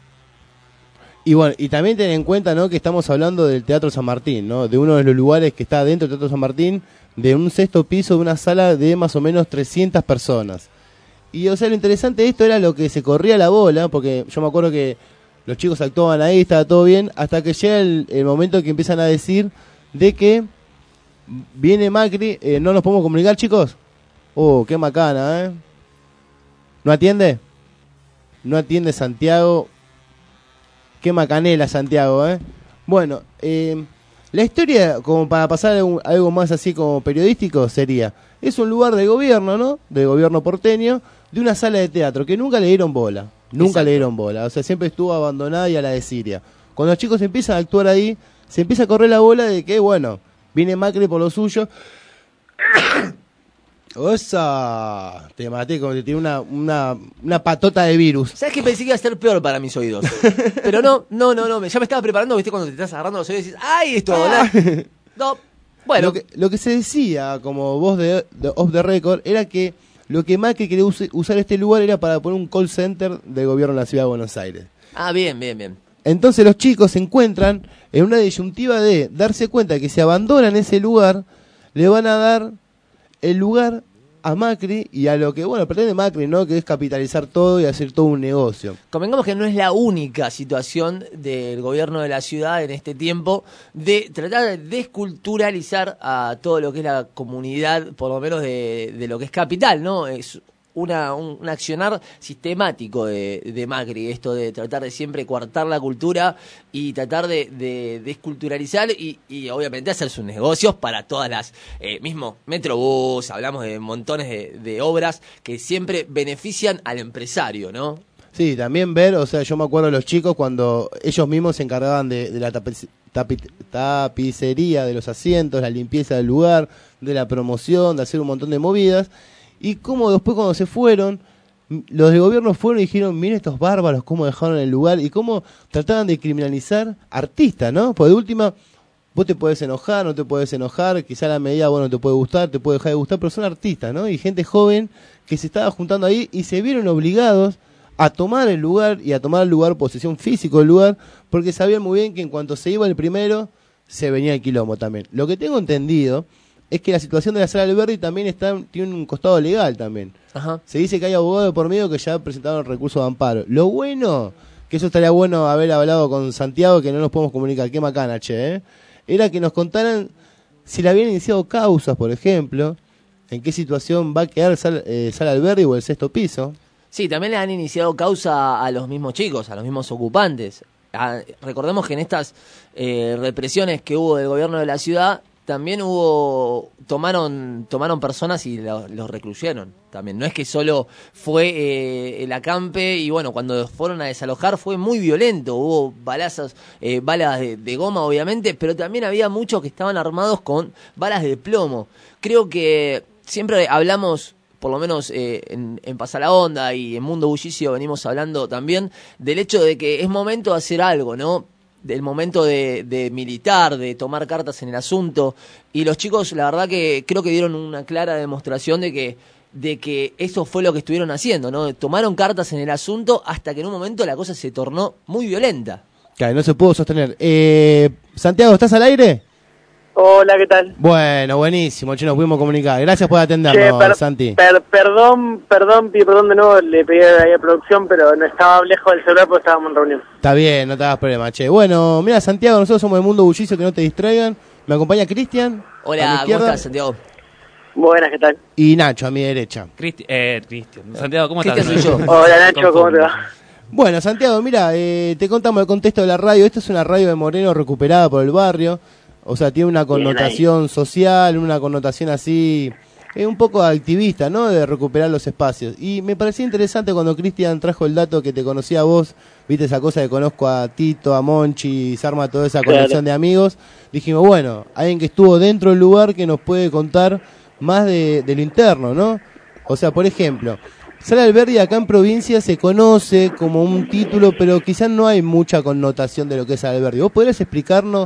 Y bueno, y también ten en cuenta, ¿no?, que estamos hablando del Teatro San Martín, ¿no?, de uno de los lugares que está dentro del Teatro San Martín, de un 6º piso, de una sala de más o menos 300 personas. Y o sea, lo interesante de esto era lo que se corría la bola, porque yo me acuerdo que los chicos actuaban ahí, estaba todo bien, hasta que llega el momento que empiezan a decir de que viene Macri, ¿no nos podemos comunicar, chicos? Qué macana, ¿eh? ¿No atiende? No atiende Santiago. Qué macanela Santiago, ¿eh? Bueno, la historia, como para pasar a algo más así como periodístico, sería, es un lugar de gobierno, ¿no? De gobierno porteño, de una sala de teatro que nunca le dieron bola. Nunca le dieron bola. O sea, siempre estuvo abandonada y a la desidia. Cuando los chicos empiezan a actuar ahí, se empieza a correr la bola de que, bueno, viene Macri por lo suyo. ¡Osa! Te maté como que tiene una patota de virus. ¿Sabes que pensé que iba a ser peor para mis oídos? Pero no, ya me estaba preparando, ¿viste? Cuando te estás agarrando los oídos y dices, ¡ay, esto! No, bueno. Lo que se decía, como voz de off the record, era que lo que Macri quería usar este lugar era para poner un call center del gobierno de la Ciudad de Buenos Aires. Ah, bien. Entonces los chicos se encuentran en una disyuntiva de darse cuenta que si abandonan ese lugar, le van a dar el lugar a Macri y a lo que, bueno, pretende Macri, ¿no? Que es capitalizar todo y hacer todo un negocio. Convengamos que no es la única situación del gobierno de la ciudad en este tiempo de tratar de desculturalizar a todo lo que es la comunidad, por lo menos de lo que es capital, ¿no? Es un accionar sistemático de Macri, esto de tratar de siempre coartar la cultura y tratar de desculturalizar y obviamente hacer sus negocios para todas las, mismo Metrobús, hablamos de montones de obras que siempre benefician al empresario, ¿no? Sí, también ver, o sea, yo me acuerdo de los chicos cuando ellos mismos se encargaban de la tapicería de los asientos, la limpieza del lugar, de la promoción, de hacer un montón de movidas. Y cómo después cuando se fueron, los del gobierno fueron y dijeron, miren estos bárbaros, cómo dejaron el lugar, y cómo trataban de criminalizar artistas, ¿no? Porque de última, vos te podés enojar, no te podés enojar, quizá la medida, bueno, te puede gustar, te puede dejar de gustar, pero son artistas, ¿no? Y gente joven que se estaba juntando ahí y se vieron obligados a tomar el lugar y a tomar el lugar, posesión físico del lugar, porque sabían muy bien que en cuanto se iba el primero, se venía el quilombo también. Lo que tengo entendido es que la situación de la Sala Alberdi también tiene un costado legal también. Ajá. Se dice que hay abogados de por medio que ya presentaron el recurso de amparo. Lo bueno, que eso estaría bueno haber hablado con Santiago, que no nos podemos comunicar, qué macana, era que nos contaran si le habían iniciado causas, por ejemplo, en qué situación va a quedar Sala Alberdi o el sexto piso. Sí, también le han iniciado causa a los mismos chicos, a los mismos ocupantes. Recordemos que en estas represiones que hubo del gobierno de la ciudad, también tomaron personas y los recluyeron también. No es que solo fue el acampe y bueno, cuando fueron a desalojar fue muy violento. Hubo balas de goma obviamente, pero también había muchos que estaban armados con balas de plomo. Creo que siempre hablamos, por lo menos en Pasa la Onda y en Mundo Bullicio venimos hablando también del hecho de que es momento de hacer algo, ¿no? Del momento de militar, de tomar cartas en el asunto, y los chicos la verdad que creo que dieron una clara demostración de que eso fue lo que estuvieron haciendo, ¿no? Tomaron cartas en el asunto hasta que en un momento la cosa se tornó muy violenta. Claro, no se pudo sostener. Santiago, ¿estás al aire? Hola, ¿qué tal? Bueno, buenísimo, nos pudimos comunicar. Gracias por atendernos, Santi. Perdón de nuevo, le pedí ahí a producción, pero no estaba lejos del celular porque estábamos en reunión. Está bien, no te hagas problema, Bueno, mira, Santiago, nosotros somos del Mundo Bullicio, que no te distraigan. Me acompaña Cristian. Hola, ¿cómo estás, Santiago? Buenas, ¿qué tal? Y Nacho, a mi derecha. Cristian. Santiago, ¿cómo estás? Cristian soy yo. Hola, Nacho, ¿cómo te va? Bueno, Santiago, mira, te contamos el contexto de la radio. Esta es una radio de Moreno recuperada por el barrio. O sea, tiene una connotación social, una connotación así, un poco activista, ¿no? De recuperar los espacios. Y me parecía interesante cuando Cristian trajo el dato que te conocía a vos, viste esa cosa que conozco a Tito, a Monchi, se arma toda esa conexión de amigos. Dijimos, bueno, alguien que estuvo dentro del lugar que nos puede contar más de lo interno, ¿no? O sea, por ejemplo, Sala Alberdi acá en provincia se conoce como un título, pero quizás no hay mucha connotación de lo que es Sala Alberdi. ¿Vos podrías explicarnos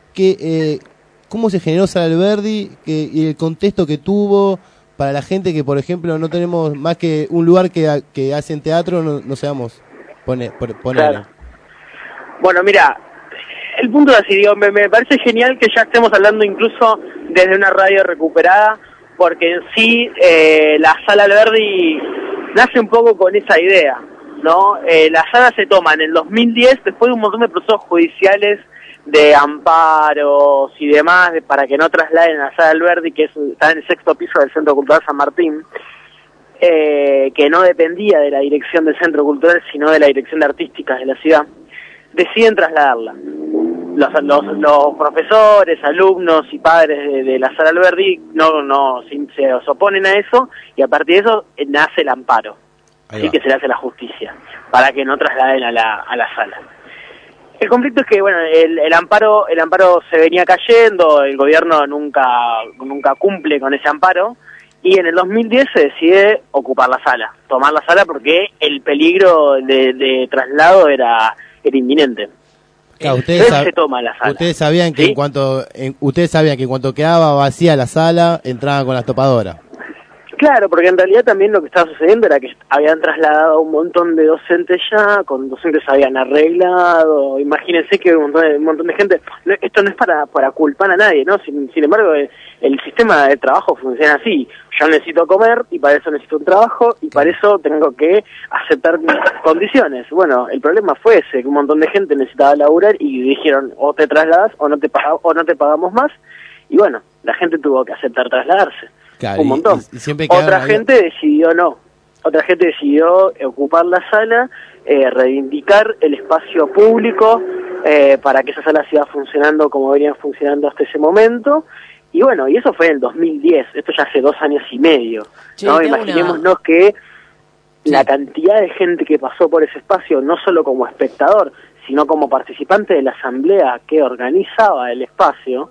cómo se generó Sala Alberdi y el contexto que tuvo para la gente que, por ejemplo, no tenemos más que un lugar que hacen teatro, no sabemos poner? Claro. Bueno, mira, el punto es así, digo, me parece genial que ya estemos hablando incluso desde una radio recuperada, porque en sí la Sala Alberdi nace un poco con esa idea, ¿no? La sala se toma en el 2010, después de un montón de procesos judiciales de amparos y demás para que no trasladen a la Sala Alberdi, que está en el 6º piso del Centro Cultural San Martín, que no dependía de la dirección del Centro Cultural, sino de la dirección de artísticas de la ciudad, deciden trasladarla. Los profesores, alumnos y padres de la Sala Alberdi se oponen a eso, y a partir de eso nace el amparo. Así que se le hace la justicia para que no trasladen a la sala. El conflicto es que, bueno, el amparo se venía cayendo, el gobierno nunca cumple con ese amparo, y en el 2010 se decide ocupar la sala, tomar la sala, porque el peligro de traslado era inminente. Claro, se toma la sala. Ustedes sabían que en cuanto quedaba vacía la sala, entraban con las topadoras. Claro, porque en realidad también lo que estaba sucediendo era que habían trasladado un montón de docentes ya, con docentes habían arreglado, imagínense que un montón de gente, esto no es para culpar a nadie, ¿no? Sin embargo, el sistema de trabajo funciona así: yo necesito comer y para eso necesito un trabajo y para eso tengo que aceptar condiciones. Bueno, el problema fue ese, que un montón de gente necesitaba laburar y dijeron, o te trasladas o no te pagamos más, y bueno, la gente tuvo que aceptar trasladarse. Claro, un montón. Otra gente decidió no. Otra gente decidió ocupar la sala, reivindicar el espacio público para que esa sala siga funcionando como venían funcionando hasta ese momento. Y bueno, y eso fue en el 2010. Esto ya hace 2 años y medio. ¿No? Imaginémonos que la cantidad de gente que pasó por ese espacio, no solo como espectador, sino como participante de la asamblea que organizaba el espacio,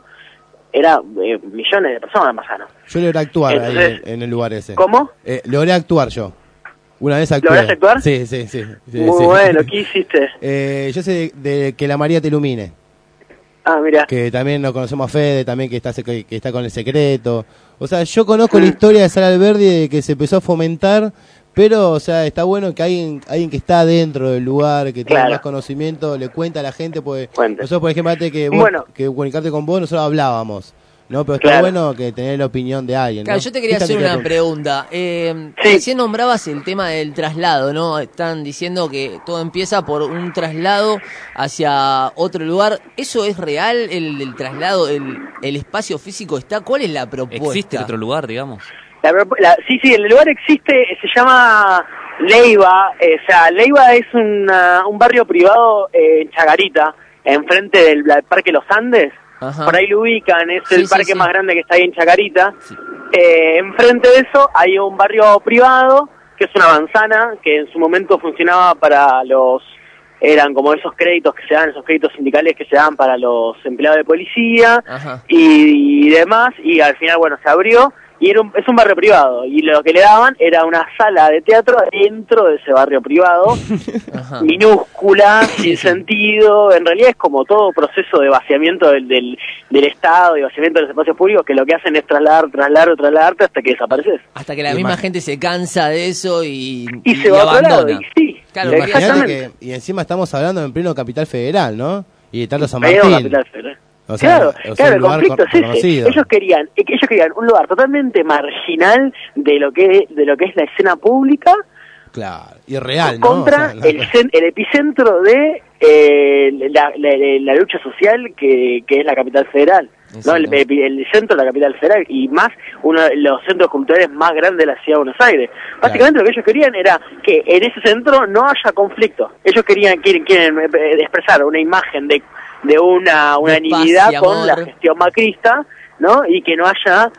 era millones de personas más sano. Yo logré actuar ahí en el lugar ese. ¿Cómo? Logré actuar yo. Una vez actué. ¿Lograste actuar? Sí. Muy bueno, ¿qué hiciste? Yo sé de que la María te ilumine. Ah, mira. Que también lo conocemos a Fede, también que está con el secreto. O sea, yo conozco la historia de Sala Alberdi, de que se empezó a fomentar, pero, o sea, está bueno que alguien que está dentro del lugar, que tiene más conocimiento, le cuenta a la gente, pues nosotros, por ejemplo, antes que comunicarte con vos, nosotros hablábamos, ¿no? Pero está bueno que tener la opinión de alguien, Claro, ¿no? yo te quería hacer una pregunta. Recién nombrabas el tema del traslado, ¿no? Están diciendo que todo empieza por un traslado hacia otro lugar. ¿Eso es real, el traslado, el espacio físico está? ¿Cuál es la propuesta? ¿Existe otro lugar, digamos? Sí, el lugar existe, se llama Leiva. O sea, Leiva es un barrio privado en Chacarita, enfrente del Parque Los Andes. Ajá. Por ahí lo ubican, es el parque más grande que está ahí en Chacarita. Enfrente de eso hay un barrio privado, que es una manzana, que en su momento funcionaba para eran como esos créditos que se dan, esos créditos sindicales que se dan para los empleados de policía y demás, y al final, bueno, se abrió. Y es un barrio privado, y lo que le daban era una sala de teatro dentro de ese barrio privado, minúscula, sin sentido. En realidad es como todo proceso de vaciamiento del Estado y vaciamiento de los espacios públicos, que lo que hacen es trasladarte hasta que desapareces. Hasta que la misma gente se cansa de eso y se va a otro lado, claro, exactamente. Y encima estamos hablando en pleno Capital Federal, ¿no? Y tanto San Martín. Capital Federal. O sea, claro, el conflicto es ese. Ellos querían un lugar totalmente marginal de lo que es la escena pública. Claro, y real, ¿no? Contra el epicentro de la lucha social que es la Capital Federal. ¿No? El centro de la Capital Federal, y más uno de los centros culturales más grandes de la ciudad de Buenos Aires. Básicamente lo que ellos querían era que en ese centro no haya conflicto. Ellos quieren expresar una imagen de una unanimidad con la gestión macrista, ¿no? Y que no haya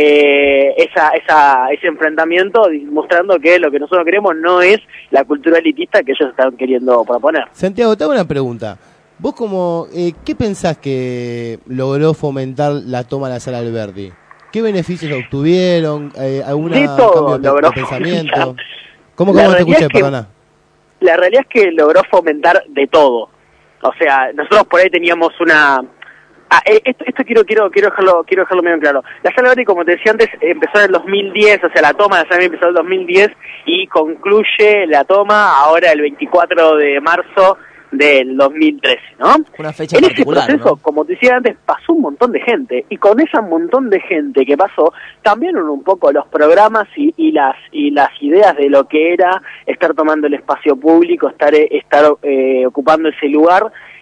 ese enfrentamiento, mostrando que lo que nosotros queremos no es la cultura elitista que ellos están queriendo proponer. Santiago, te hago una pregunta. Vos ¿qué pensás que logró fomentar la toma de la Sala Alberdi? ¿Qué beneficios obtuvieron? ¿Alguna cambio de pensamiento? ¿Cómo te escuché, perdona? La realidad es que logró fomentar de todo. O sea, nosotros por ahí teníamos una... esto quiero dejarlo medio claro. La Sala Alberdi, como te decía antes, empezó en el 2010, o sea, la toma de la Sala Alberdi empezó en el 2010 y concluye la toma ahora el 24 de marzo del 2013, ¿no? Una fecha en particular, ese proceso, ¿no? Como te decía antes, pasó un montón de gente, y con ese montón de gente que pasó, cambiaron un poco los programas y las ideas de lo que era estar tomando el espacio público, estar ocupando ese lugar,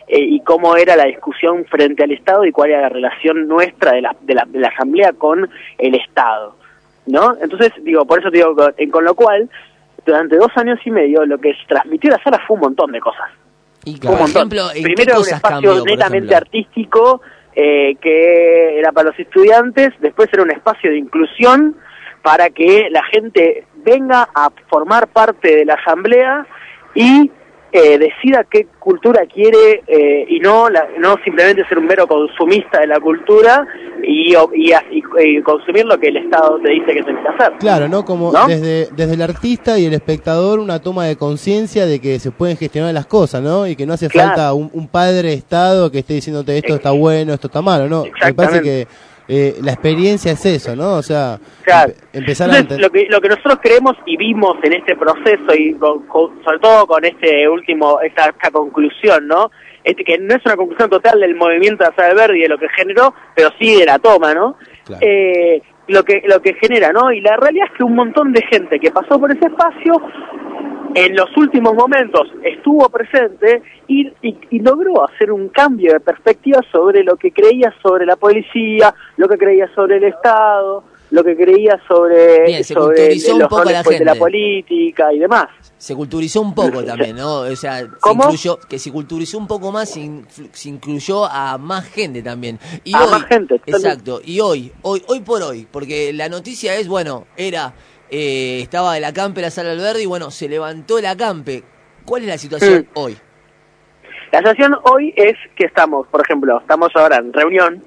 y cómo era la discusión frente al Estado y cuál era la relación nuestra de la Asamblea con el Estado, ¿no? Entonces, por eso digo, con lo cual, durante 2 años y medio, lo que se transmitió la sala fue un montón de cosas. Y un montón. ejemplo, ¿en Primero qué un cosas espacio cambió, por netamente ejemplo? artístico, que era para los estudiantes, después era un espacio de inclusión para que la gente venga a formar parte de la Asamblea y decida qué cultura quiere y no simplemente ser un mero consumista de la cultura y consumir lo que el Estado te dice que tenés que hacer. Claro, ¿no? Como ¿no? Desde el artista y el espectador una toma de conciencia de que se pueden gestionar las cosas, ¿no? Y que no hace Claro. falta un padre Estado que esté diciéndote esto está bueno, esto está malo, ¿no? Me parece que la experiencia es eso, ¿no? O sea, Claro. empezar a Entonces, lo que nosotros creemos y vimos en este proceso y sobre todo con esta conclusión, ¿no? Que no es una conclusión total del movimiento de la Sala Alberdi y de lo que generó, pero sí de la toma, ¿no? Claro. Lo que genera, ¿no? Y la realidad es que un montón de gente que pasó por ese espacio en los últimos momentos estuvo presente y logró hacer un cambio de perspectiva sobre lo que creía sobre la policía, lo que creía sobre el Estado, lo que creía sobre, Bien, se sobre culturizó un los poco roles la de la gente. política y demás. Se culturizó un poco también, ¿no? O sea, ¿Cómo? se culturizó un poco más, se incluyó a más gente también. Y A hoy, más gente, totalmente. exacto. Y hoy por hoy, porque la noticia es, estaba el acampe en la Sala Alberdi y se levantó el acampe. ¿Cuál es la situación hoy? La situación hoy es que estamos ahora en reunión.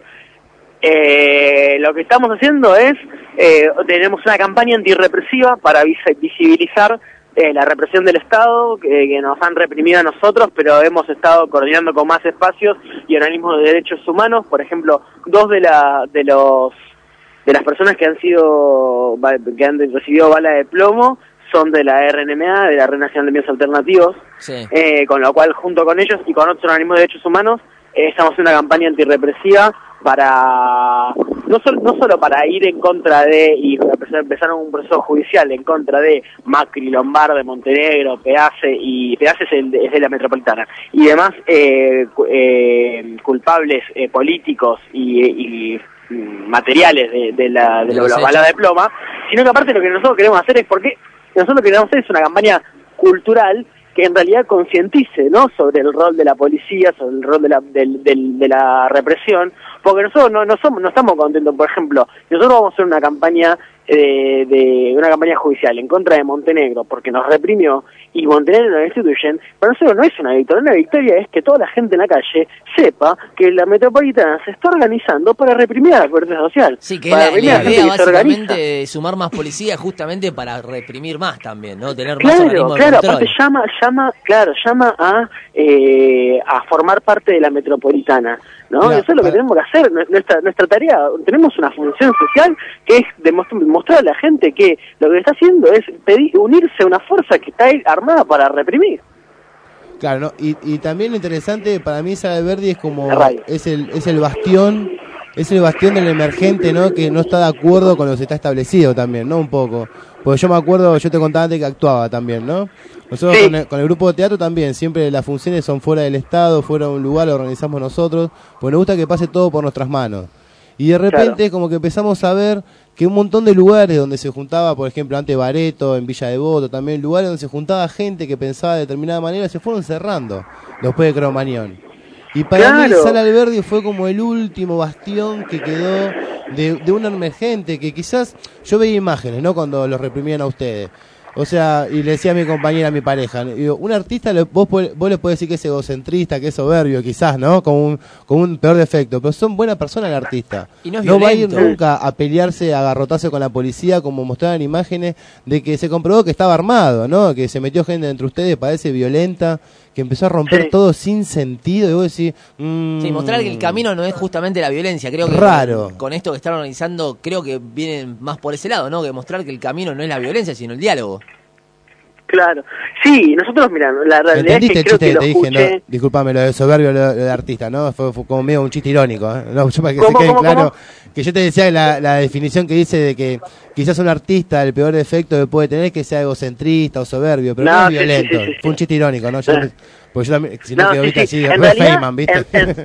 Lo que estamos haciendo es, tenemos una campaña antirrepresiva para visibilizar la represión del Estado, que nos han reprimido a nosotros, pero hemos estado coordinando con más espacios y organismos de derechos humanos. Por ejemplo, 2 de las personas que han recibido bala de plomo son de la RNMA, de la Red Nacional de Medios Alternativos, Sí. Con lo cual, junto con ellos y con otros organismos de derechos humanos, estamos haciendo una campaña antirrepresiva para no solo para ir en contra de y empezar un proceso judicial en contra de Macri, Lombardo, Montenegro, Pease es de la metropolitana y demás culpables políticos y materiales de las balas de ploma, sino que aparte lo que nosotros queremos hacer es nosotros lo que queremos hacer es una campaña cultural que en realidad concientice, ¿no?, sobre el rol de la policía, sobre el rol de la represión, porque nosotros no estamos contentos. Por ejemplo, nosotros vamos a hacer una campaña una campaña judicial en contra de Montenegro porque nos reprimió y Montenegro nos destituyen. Para nosotros no es una victoria es que toda la gente en la calle sepa que la metropolitana se está organizando para reprimir a la fuerza social. Sí, que para la reprimir a la gente idea que se organiza. básicamente de sumar más policía justamente para reprimir más también, ¿no? Tener más Claro, organismos de claro, control. aparte llama a formar parte de la metropolitana, ¿no? Claro, Eso es lo que tenemos que hacer, nuestra tarea. Tenemos una función social que es demostrar a la gente que lo que está haciendo es unirse a una fuerza que está armada para reprimir. Claro, ¿no? Y también lo interesante para mí Sala Alberdi es como es el bastión del emergente, ¿no? Que no está de acuerdo con lo que está establecido también, ¿no? Un poco. Porque yo me acuerdo, yo te contaba antes que actuaba también, ¿no? Nosotros Sí. con el grupo de teatro también, siempre las funciones son fuera del Estado, fuera de un lugar, lo organizamos nosotros, pues nos gusta que pase todo por nuestras manos. Y de repente como que empezamos a ver que un montón de lugares donde se juntaba, por ejemplo, antes Bareto, en Villa Devoto, también lugares donde se juntaba gente que pensaba de determinada manera, se fueron cerrando después de Cromañón. Y para mí Claro. Sala Alberdi fue como el último bastión que quedó de un emergente, que quizás yo veía imágenes, ¿no?, cuando los reprimían a ustedes. O sea, y le decía a mi compañera, a mi pareja, digo, un artista vos le podés decir que es egocentrista, que es soberbio, quizás, ¿no? Como un peor defecto, pero son buena persona el artista. Y no es va a ir violento. nunca a pelearse, a agarrotarse con la policía, como mostraban imágenes de que se comprobó que estaba armado, ¿no? Que se metió gente entre ustedes, parece violenta, que empezó a romper todo sin sentido, y vos decís... Sí, mostrar que el camino no es justamente la violencia. Creo que Raro. con esto que están organizando, creo que vienen más por ese lado, ¿no? Que mostrar que el camino no es la violencia, sino el diálogo. Claro. Sí, nosotros, mira, la realidad es ¿Entendiste que el creo chiste que que lo te dije? escuché... No, disculpame, lo de soberbio, lo de artista, ¿no? Fue como medio un chiste irónico, ¿eh? No, yo para que ¿Cómo, se quede cómo, claro, cómo? que yo te decía que la definición que dice de que quizás un artista, el peor defecto que puede tener es que sea egocentrista o soberbio, pero no, es sí, violento. sí. Fue un chiste irónico, ¿no? Yo Pues yo también, si no, No, quedó sí, viste sí. así, En re realidad, Feynman, ¿viste?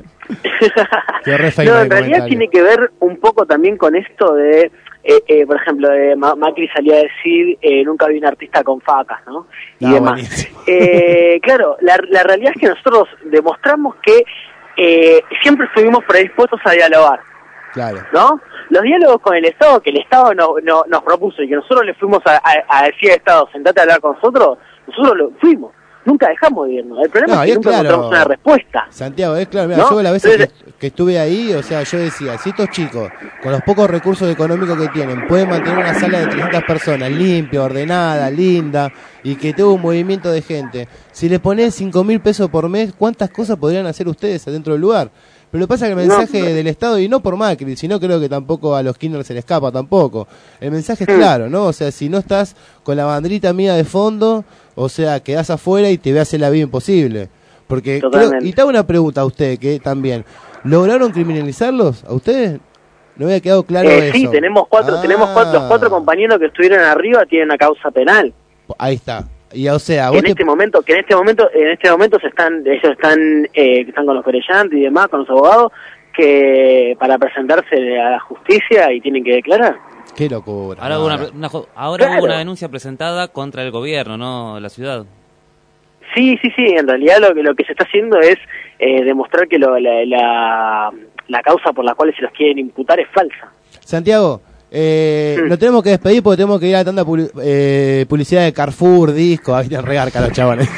Quedó re Feynman No, el en realidad comentario. tiene que ver un poco también con esto de, por ejemplo, Macri salía a decir, nunca vi un artista con facas, ¿no? Y demás. Buenísimo. Claro, la realidad es que nosotros demostramos que siempre estuvimos predispuestos a dialogar, Claro. ¿no? Los diálogos con el Estado, que el Estado nos propuso y que nosotros le fuimos a decir al Estado, sentate a hablar con nosotros lo fuimos. Nunca dejamos de irnos. El problema No, es y que nunca encontramos una respuesta. Santiago, es claro, mira, ¿No? yo las veces Entonces, que estuve ahí, o sea, yo decía, si estos chicos, con los pocos recursos económicos que tienen, pueden mantener una sala de 300 personas limpia, ordenada, linda, y que tenga un movimiento de gente, si les pones 5.000 pesos por mes, ¿cuántas cosas podrían hacer ustedes adentro del lugar? Pero lo que pasa es que el mensaje del Estado, y no por Macri, sino creo que tampoco a los Kirchner se le escapa tampoco, el mensaje es claro, ¿no? O sea, si no estás con la banderita mía de fondo, o sea, quedás afuera y te voy a hacer la vida imposible. Porque y te hago una pregunta a usted, que también, ¿lograron criminalizarlos a ustedes? No había quedado claro eso. Sí, tenemos los cuatro compañeros que estuvieron arriba tienen una causa penal. Ahí está. Y o sea, que en este momento ellos están con los querellantes y demás, con los abogados, que para presentarse a la justicia y tienen que declarar. Qué locura. Ahora hubo una denuncia presentada contra el gobierno, ¿no? La ciudad. Sí, en realidad lo que se está haciendo es demostrar que la causa por la cual se los quieren imputar es falsa. Santiago, nos tenemos que despedir porque tenemos que ir a tanta publicidad de Carrefour, disco, ahí te regarca los chavales.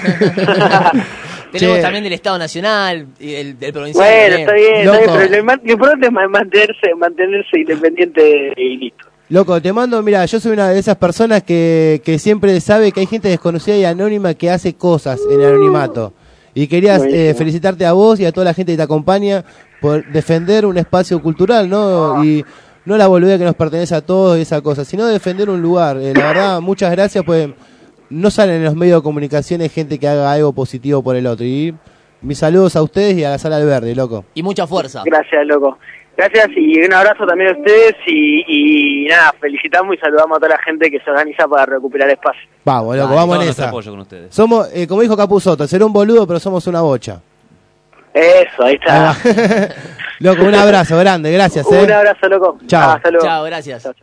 Tenemos también del Estado Nacional y del provincial. Bueno, está bien, pero lo importante es mantenerse independiente y listo. Loco, te mando, mira, yo soy una de esas personas que siempre sabe que hay gente desconocida y anónima que hace cosas en el anonimato. Y quería felicitarte a vos y a toda la gente que te acompaña por defender un espacio cultural, ¿no? Y no la boludez que nos pertenece a todos y esa cosa, sino defender un lugar. La verdad, muchas gracias, pues no salen en los medios de comunicaciones gente que haga algo positivo por el otro. Y mis saludos a ustedes y a la Sala Alberdi, loco. Y mucha fuerza. Gracias, loco. Gracias y un abrazo también a ustedes y nada, felicitamos y saludamos a toda la gente que se organiza para recuperar espacio. Vamos, loco, vamos en esa. Apoyo con ustedes. Somos, como dijo Capusotto, será un boludo, pero somos una bocha. Eso, ahí está. Loco, un abrazo grande, gracias. Un abrazo, loco. Chao. Hasta luego. Chao, gracias. Chao.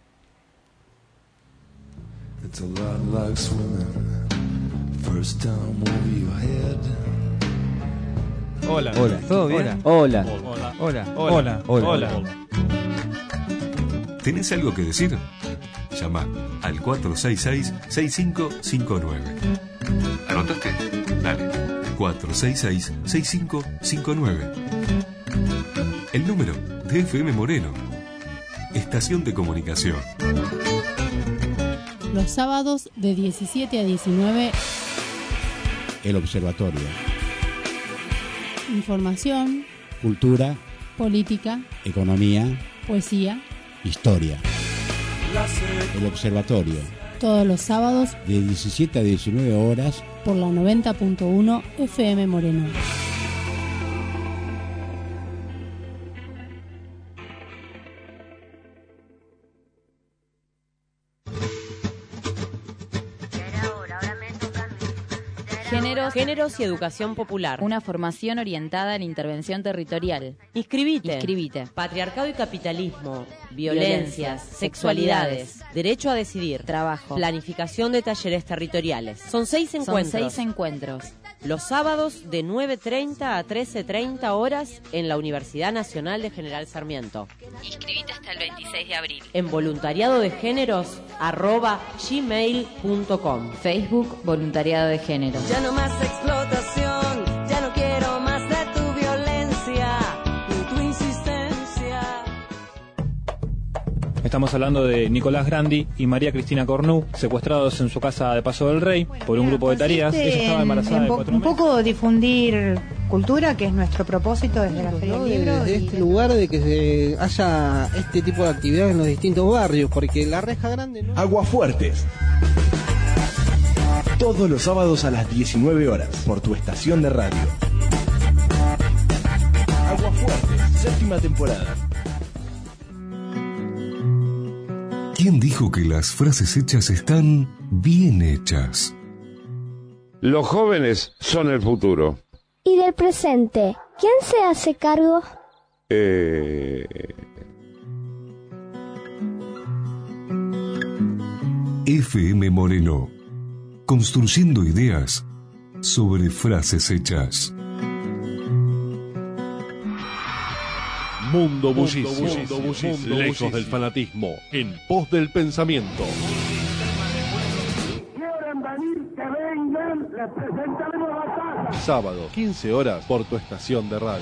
It's a lot like swimming. First time over your head. Hola. ¿Todo bien? Hola. ¿Tenés algo que decir? Llama al 466-6559. ¿Anotaste? Dale. 466-6559. El número de FM Moreno. Estación de comunicación. Los sábados de 17 a 19. El Observatorio. Información, Cultura, política, economía, poesía, historia. El Observatorio. Todos los sábados De 17 a 19 horas. por la 90.1 FM Moreno. Géneros y educación popular. Una formación orientada en intervención territorial. Inscribite. Patriarcado y capitalismo. Violencias. Sexualidades. Derecho a decidir. Trabajo. Planificación de talleres territoriales. Son 6 encuentros. Los sábados de 9:30 a 13:30 horas en la Universidad Nacional de General Sarmiento. Inscribite hasta el 26 de abril. En voluntariadodegéneros@gmail.com. Facebook Voluntariado de Género. Ya no más explotación, ya no quiero más de tu violencia ni tu insistencia. Estamos hablando de Nicolás Grandi y María Cristina Cornu, secuestrados en su casa de Paso del Rey por un grupo de tareas. Ella estaba embarazada de 4 meses. Un poco difundir cultura, que es nuestro propósito desde la Feria del Libro. Desde este lugar de que haya este tipo de actividades en los distintos barrios, porque la Reja Grande... ¿no? Aguafuertes. Todos los sábados a las 19 horas, por tu estación de radio. Aguafuertes, 7ª temporada. ¿Quién dijo que las frases hechas están bien hechas? Los jóvenes son el futuro. ¿Y del presente? ¿Quién se hace cargo? FM Moreno. Construyendo ideas sobre frases hechas. Mundo bullicio. Lejos del fanatismo, en pos del pensamiento. ¿Quieren venir? Que vengan, les presentaremos batalla. Sábado, 15 horas, por tu estación de radio.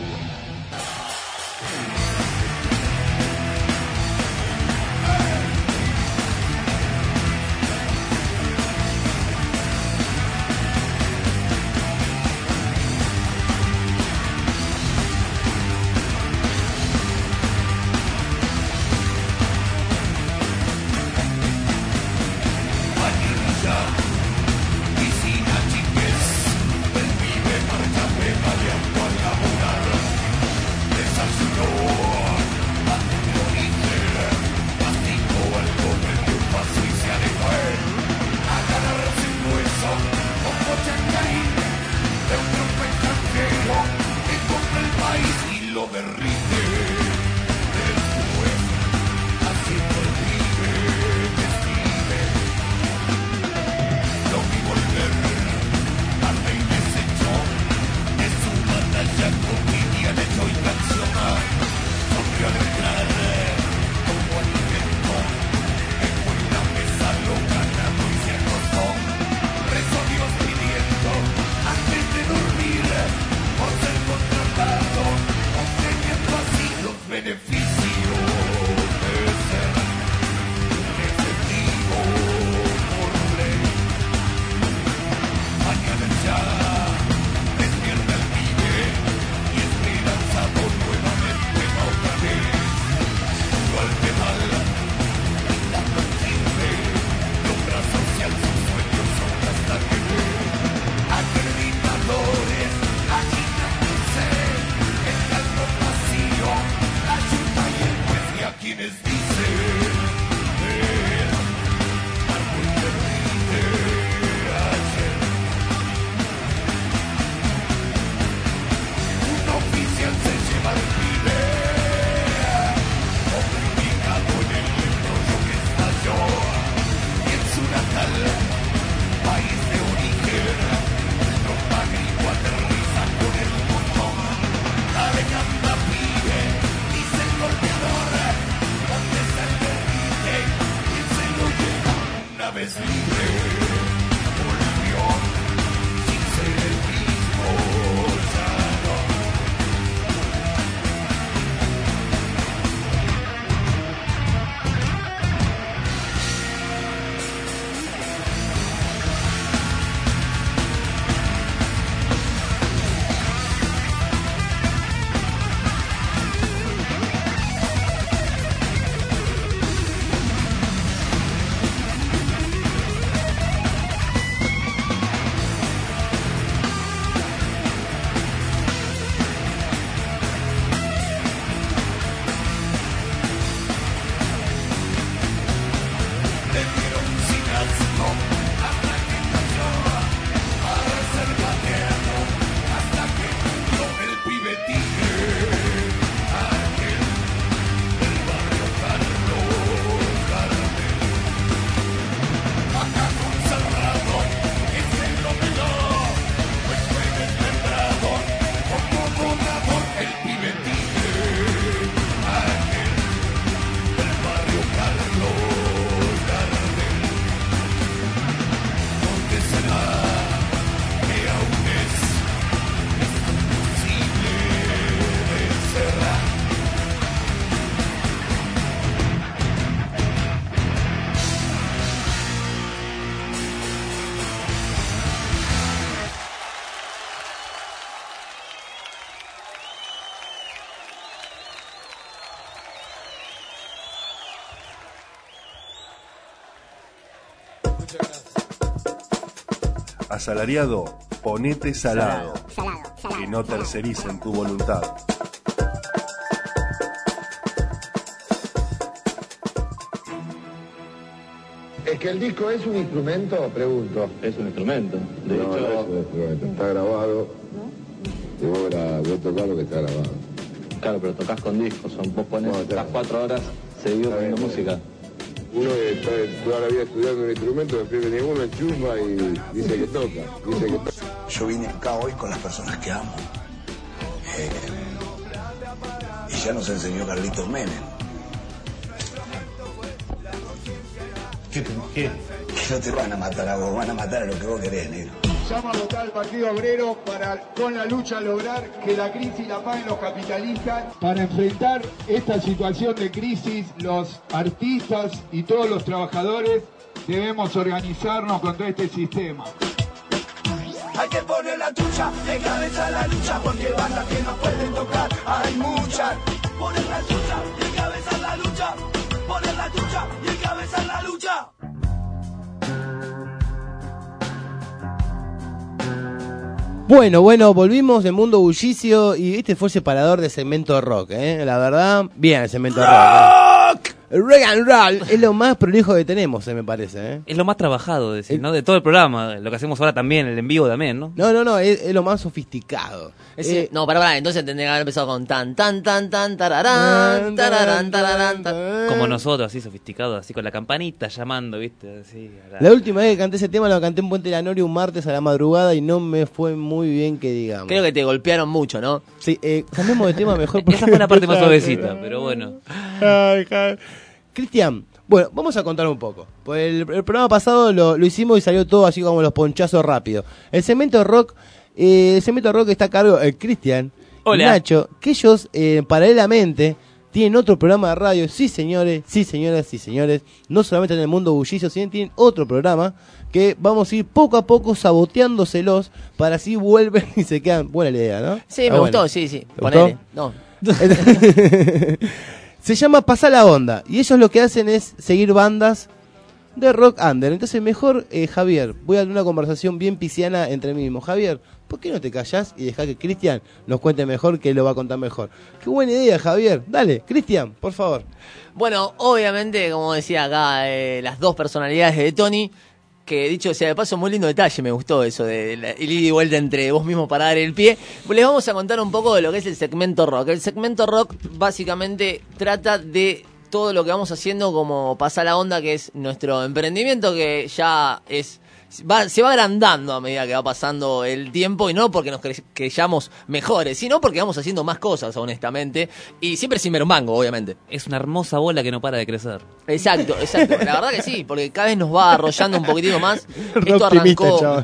Asalariado, ponete salado. Que no tercericen tu voluntad. Es que el disco es un instrumento, pregunto. Es un instrumento. De No, hecho, no es un instrumento, está grabado. Y vos tocás lo que está grabado. claro, pero tocas con discos. Vos pones No, las 4 horas seguido poniendo música. Uno que está toda la vida estudiando un instrumento, después viene uno, enchufa y dice que toca. Yo vine acá hoy con las personas que amo. Y ya nos enseñó Carlitos Menem. ¿Qué? Que no te van a matar a vos, van a matar a lo que vos querés, negro. Llamo a votar al Partido Obrero para, con la lucha, lograr que la crisis la paguen los capitalistas. Para enfrentar esta situación de crisis, los artistas y todos los trabajadores debemos organizarnos contra este sistema. Hay que poner la tuya, encabeza la lucha, porque bandas que no pueden tocar, hay muchas. Poner la tuya, encabeza la lucha, poner la tuya y encabeza la lucha. Bueno, volvimos de Mundo Bullicio y este fue el separador de segmento rock, la verdad, bien el segmento rock. Rock and roll es lo más prolijo que tenemos, me parece. Es lo más trabajado, decir, ¿no? De todo el programa, lo que hacemos ahora también, el en vivo también, ¿no? No, es lo más sofisticado. No, pará, entonces tendría que haber empezado con tan, tararán, tararán, tararán, Como nosotros, así sofisticados, así con la campanita llamando, ¿viste? Así, la última vez que canté ese tema lo canté en Puente de la Noria un martes a la madrugada y no me fue muy bien, que digamos. Creo que te golpearon mucho, ¿no? Sí, cambiemos de tema mejor. Esa fue la parte más suavecita, pero bueno. Cristian, bueno, vamos a contar un poco. Pues el programa pasado lo hicimos y salió todo así como los ponchazos rápidos. El segmento rock está a cargo de Cristian y Nacho, que ellos paralelamente tienen otro programa de radio. Sí, señores, sí, señoras, sí, señores. No solamente en el Mundo Bullicio, sino tienen otro programa que vamos a ir poco a poco saboteándoselos para así vuelven y se quedan. Buena la idea, ¿no? Sí, me gustó, sí. ¿Te Ponele. gustó? No. Se llama Pasa la Onda y ellos lo que hacen es seguir bandas de rock under. Entonces mejor, Javier, voy a dar una conversación bien pisciana entre mí mismo. Javier, ¿por qué no te callás y dejás que Cristian nos cuente mejor, que él lo va a contar mejor? Qué buena idea, Javier. Dale, Cristian, por favor. Bueno, obviamente, como decía acá, las dos personalidades de Tony, que dicho sea de paso, muy lindo detalle, me gustó eso de el ida y vuelta entre vos mismos para dar el pie. Les vamos a contar un poco de lo que es el segmento rock. El segmento rock básicamente trata de todo lo que vamos haciendo como Pasa la Onda, que es nuestro emprendimiento, que ya se va agrandando a medida que va pasando el tiempo, y no porque nos creyamos mejores, sino porque vamos haciendo más cosas, honestamente, y siempre sin ver un mango, obviamente. Es una hermosa bola que no para de crecer. Exacto, la verdad que sí, porque cada vez nos va arrollando un poquitito más. Esto arrancó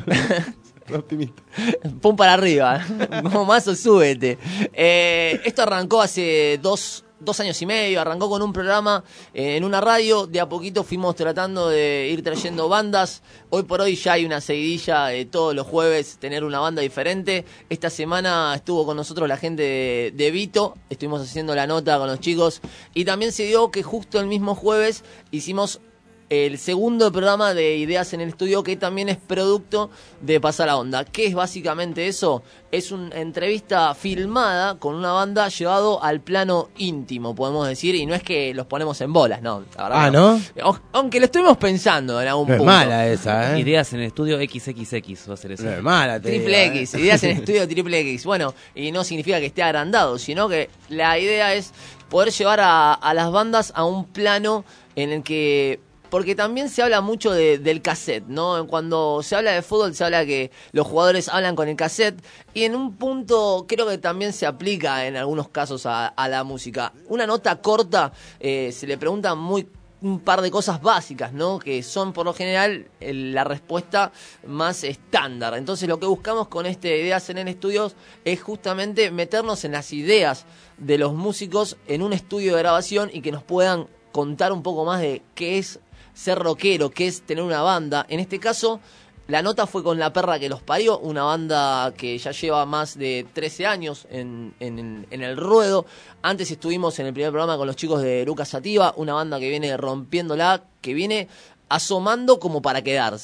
pum para arriba, como más o súbete. Esto arrancó hace dos años y medio, arrancó con un programa en una radio. De a poquito fuimos tratando de ir trayendo bandas. Hoy por hoy ya hay una seguidilla de todos los jueves tener una banda diferente. Esta semana estuvo con nosotros la gente de Vito, estuvimos haciendo la nota con los chicos, y también se dio que justo el mismo jueves hicimos el segundo programa de Ideas en el Estudio, que también es producto de Pasa la Onda. ¿Qué es básicamente eso? Es una entrevista filmada con una banda llevado al plano íntimo, podemos decir, y no es que los ponemos en bolas, no. La verdad ¿no? Aunque lo estuvimos pensando en algún punto. Es mala esa, Ideas en el Estudio XXX va a ser eso. No es mala, Triple X, Ideas en el Estudio Triple X. Bueno, y no significa que esté agrandado, sino que la idea es poder llevar a las bandas a un plano en el que... Porque también se habla mucho del cassette, ¿no? Cuando se habla de fútbol se habla que los jugadores hablan con el cassette, y en un punto creo que también se aplica en algunos casos a la música. Una nota corta, se le pregunta un par de cosas básicas, ¿no? Que son por lo general la respuesta más estándar. Entonces lo que buscamos con Ideas en el Estudio es justamente meternos en las ideas de los músicos en un estudio de grabación y que nos puedan contar un poco más de qué es ser rockero, qué es tener una banda. En este caso, la nota fue con La Perra que los parió, una banda que ya lleva más de 13 años en el ruedo. Antes estuvimos en el primer programa con los chicos de Lucas Sativa, una banda que viene rompiéndola, que viene asomando como para quedarse.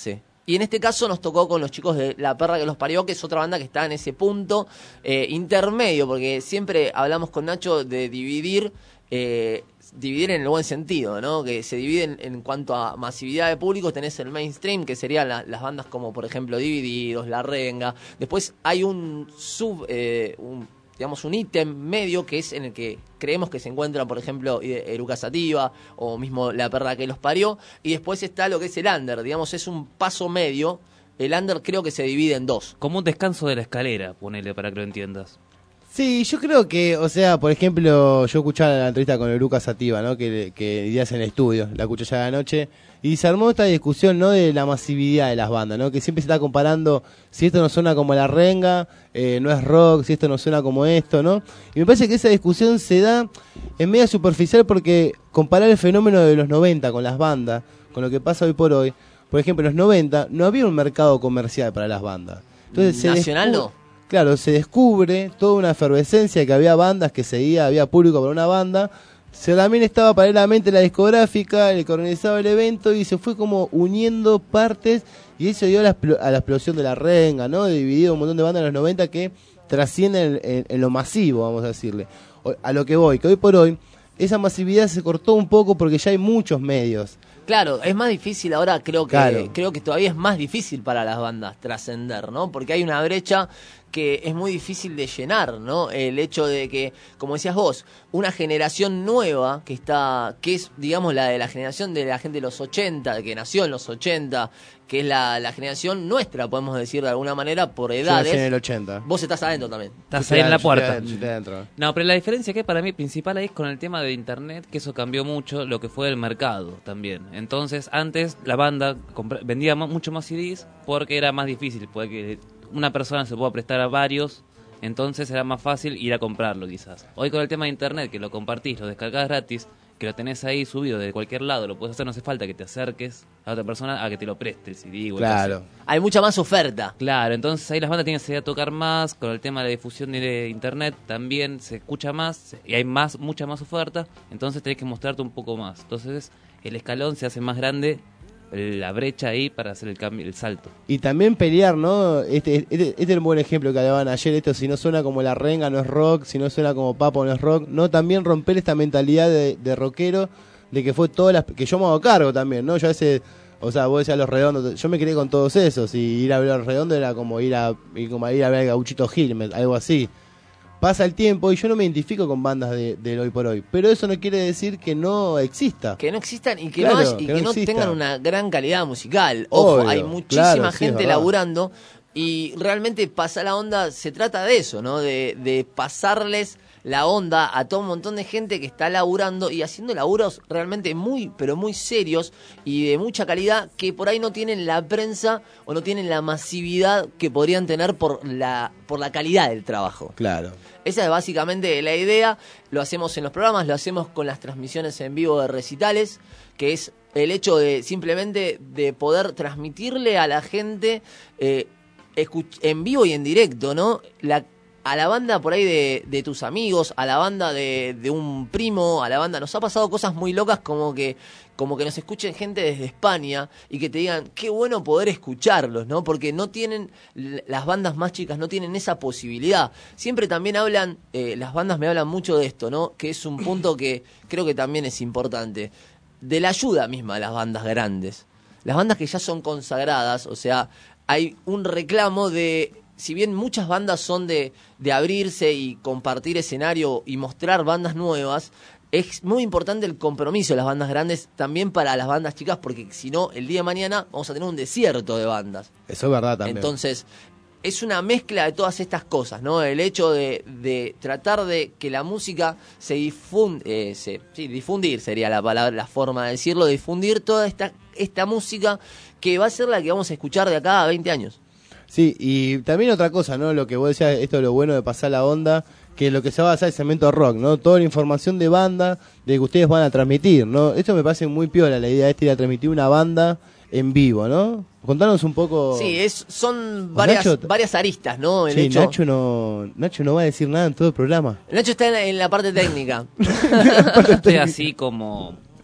Y en este caso nos tocó con los chicos de La Perra que los parió, que es otra banda que está en ese punto intermedio, porque siempre hablamos con Nacho de dividir en el buen sentido, ¿no? Que se dividen en cuanto a masividad de públicos. Tenés el mainstream, que serían las bandas como, por ejemplo, Divididos, La Renga. Después hay un ítem medio, que es en el que creemos que se encuentra, por ejemplo, Eruca Sativa o mismo La Perra que los parió. Y después está lo que es el under, digamos, es un paso medio. El under creo que se divide en dos. Como un descanso de la escalera, ponele para que lo entiendas. Sí, yo creo que, o sea, por ejemplo, yo escuchaba la entrevista con Eruca Sativa, ¿no? Que días en el estudio, la escuché ya de la noche, y se armó esta discusión, ¿no? De la masividad de las bandas, ¿no? Que siempre se está comparando si esto no suena como La Renga, no es rock, si esto no suena como esto, ¿no? Y me parece que esa discusión se da en media superficial, porque comparar el fenómeno de los 90 con las bandas, con lo que pasa hoy por hoy, por ejemplo, en los 90 no había un mercado comercial para las bandas. Entonces, ¿Nacional no? Claro, se descubre toda una efervescencia, que había bandas que seguía, había público para una banda. También estaba paralelamente la discográfica, el que organizaba el evento, y se fue como uniendo partes, y eso dio a la explosión de La Renga, ¿no? Dividido un montón de bandas en los 90 que trascienden en lo masivo, vamos a decirle. A lo que voy, que hoy por hoy esa masividad se cortó un poco porque ya hay muchos medios. Claro, es más difícil ahora, creo que Claro. todavía es más difícil para las bandas trascender, ¿no? Porque hay una brecha que es muy difícil de llenar, ¿no? El hecho de que, como decías vos, una generación nueva que es, digamos, la de la generación de la gente de los 80, que nació en los 80, que es la generación nuestra, podemos decir de alguna manera, por Yo edades. nací en el 80. Vos estás adentro también. Estás ahí en la puerta. Yo estoy adentro. No, pero la diferencia que para mí principal ahí es con el tema de internet, que eso cambió mucho lo que fue el mercado también. Entonces, antes la banda vendía mucho más CDs porque era más difícil, porque una persona se puede prestar a varios, entonces era más fácil ir a comprarlo quizás. Hoy con el tema de internet, que lo compartís, lo descargás gratis, que lo tenés ahí subido de cualquier lado, lo puedes hacer, no hace falta que te acerques a otra persona a que te lo preste el CD. Claro. Hay mucha más oferta. Claro, entonces ahí las bandas tienen que salir a tocar más, con el tema de la difusión de internet también se escucha más y hay mucha más oferta, entonces tenés que mostrarte un poco más. Entonces el escalón se hace más grande, la brecha ahí para hacer el cambio, el salto. Y también pelear, ¿no? Este es un buen ejemplo que hablaban ayer, esto, si no suena como La Renga no es rock, si no suena como Papo no es rock, no, también romper esta mentalidad de rockero, de que fue que yo me hago cargo también, ¿no? Yo a veces, o sea, vos decías Los Redondos, yo me crié con todos esos, y ir a ver a Los Redondos era como ir a ver a Gauchito Gil, algo así. Pasa el tiempo y yo no me identifico con bandas del hoy por hoy, pero eso no quiere decir que no exista. Que no existan y que Claro, no exista. tengan una gran calidad musical. Ojo, Obvio, hay muchísima claro, sí, es gente verdad. laburando y realmente pasa la onda, se trata de eso, ¿no? De pasarles la onda a todo un montón de gente que está laburando y haciendo laburos realmente muy, pero muy serios y de mucha calidad, que por ahí no tienen la prensa o no tienen la masividad que podrían tener por la calidad del trabajo. Claro. Esa es básicamente la idea. Lo hacemos en los programas, lo hacemos con las transmisiones en vivo de recitales, que es el hecho de simplemente de poder transmitirle a la gente en vivo y en directo, ¿no? A la banda por ahí de tus amigos, a la banda de un primo, a la banda. Nos ha pasado cosas muy locas como que nos escuchen gente desde España y que te digan, qué bueno poder escucharlos, ¿no? Porque no tienen, las bandas más chicas no tienen esa posibilidad. Siempre también hablan, las bandas me hablan mucho de esto, ¿no? Que es un punto que creo que también es importante. De la ayuda misma a las bandas grandes. Las bandas que ya son consagradas, o sea, hay un reclamo de... Si bien muchas bandas son de abrirse y compartir escenario y mostrar bandas nuevas, es muy importante el compromiso de las bandas grandes también para las bandas chicas, porque si no, el día de mañana vamos a tener un desierto de bandas. Eso es verdad también. Entonces, es una mezcla de todas estas cosas, ¿no? El hecho de tratar de que la música se difundir sería la palabra, la forma de decirlo, difundir toda esta música que va a ser la que vamos a escuchar de acá a 20 años. Sí, y también otra cosa, ¿no? Lo que vos decías, esto es lo bueno de pasar la onda, que lo que se va a hacer es Cemento Rock, ¿no? Toda la información de banda, de que ustedes van a transmitir, ¿no? Esto me parece muy piola, la idea de ir a transmitir una banda en vivo, ¿no? Contanos un poco... Sí, son varias aristas, ¿no? Sí, Nacho no va a decir nada en todo el programa. Nacho está en la parte técnica. Estoy así como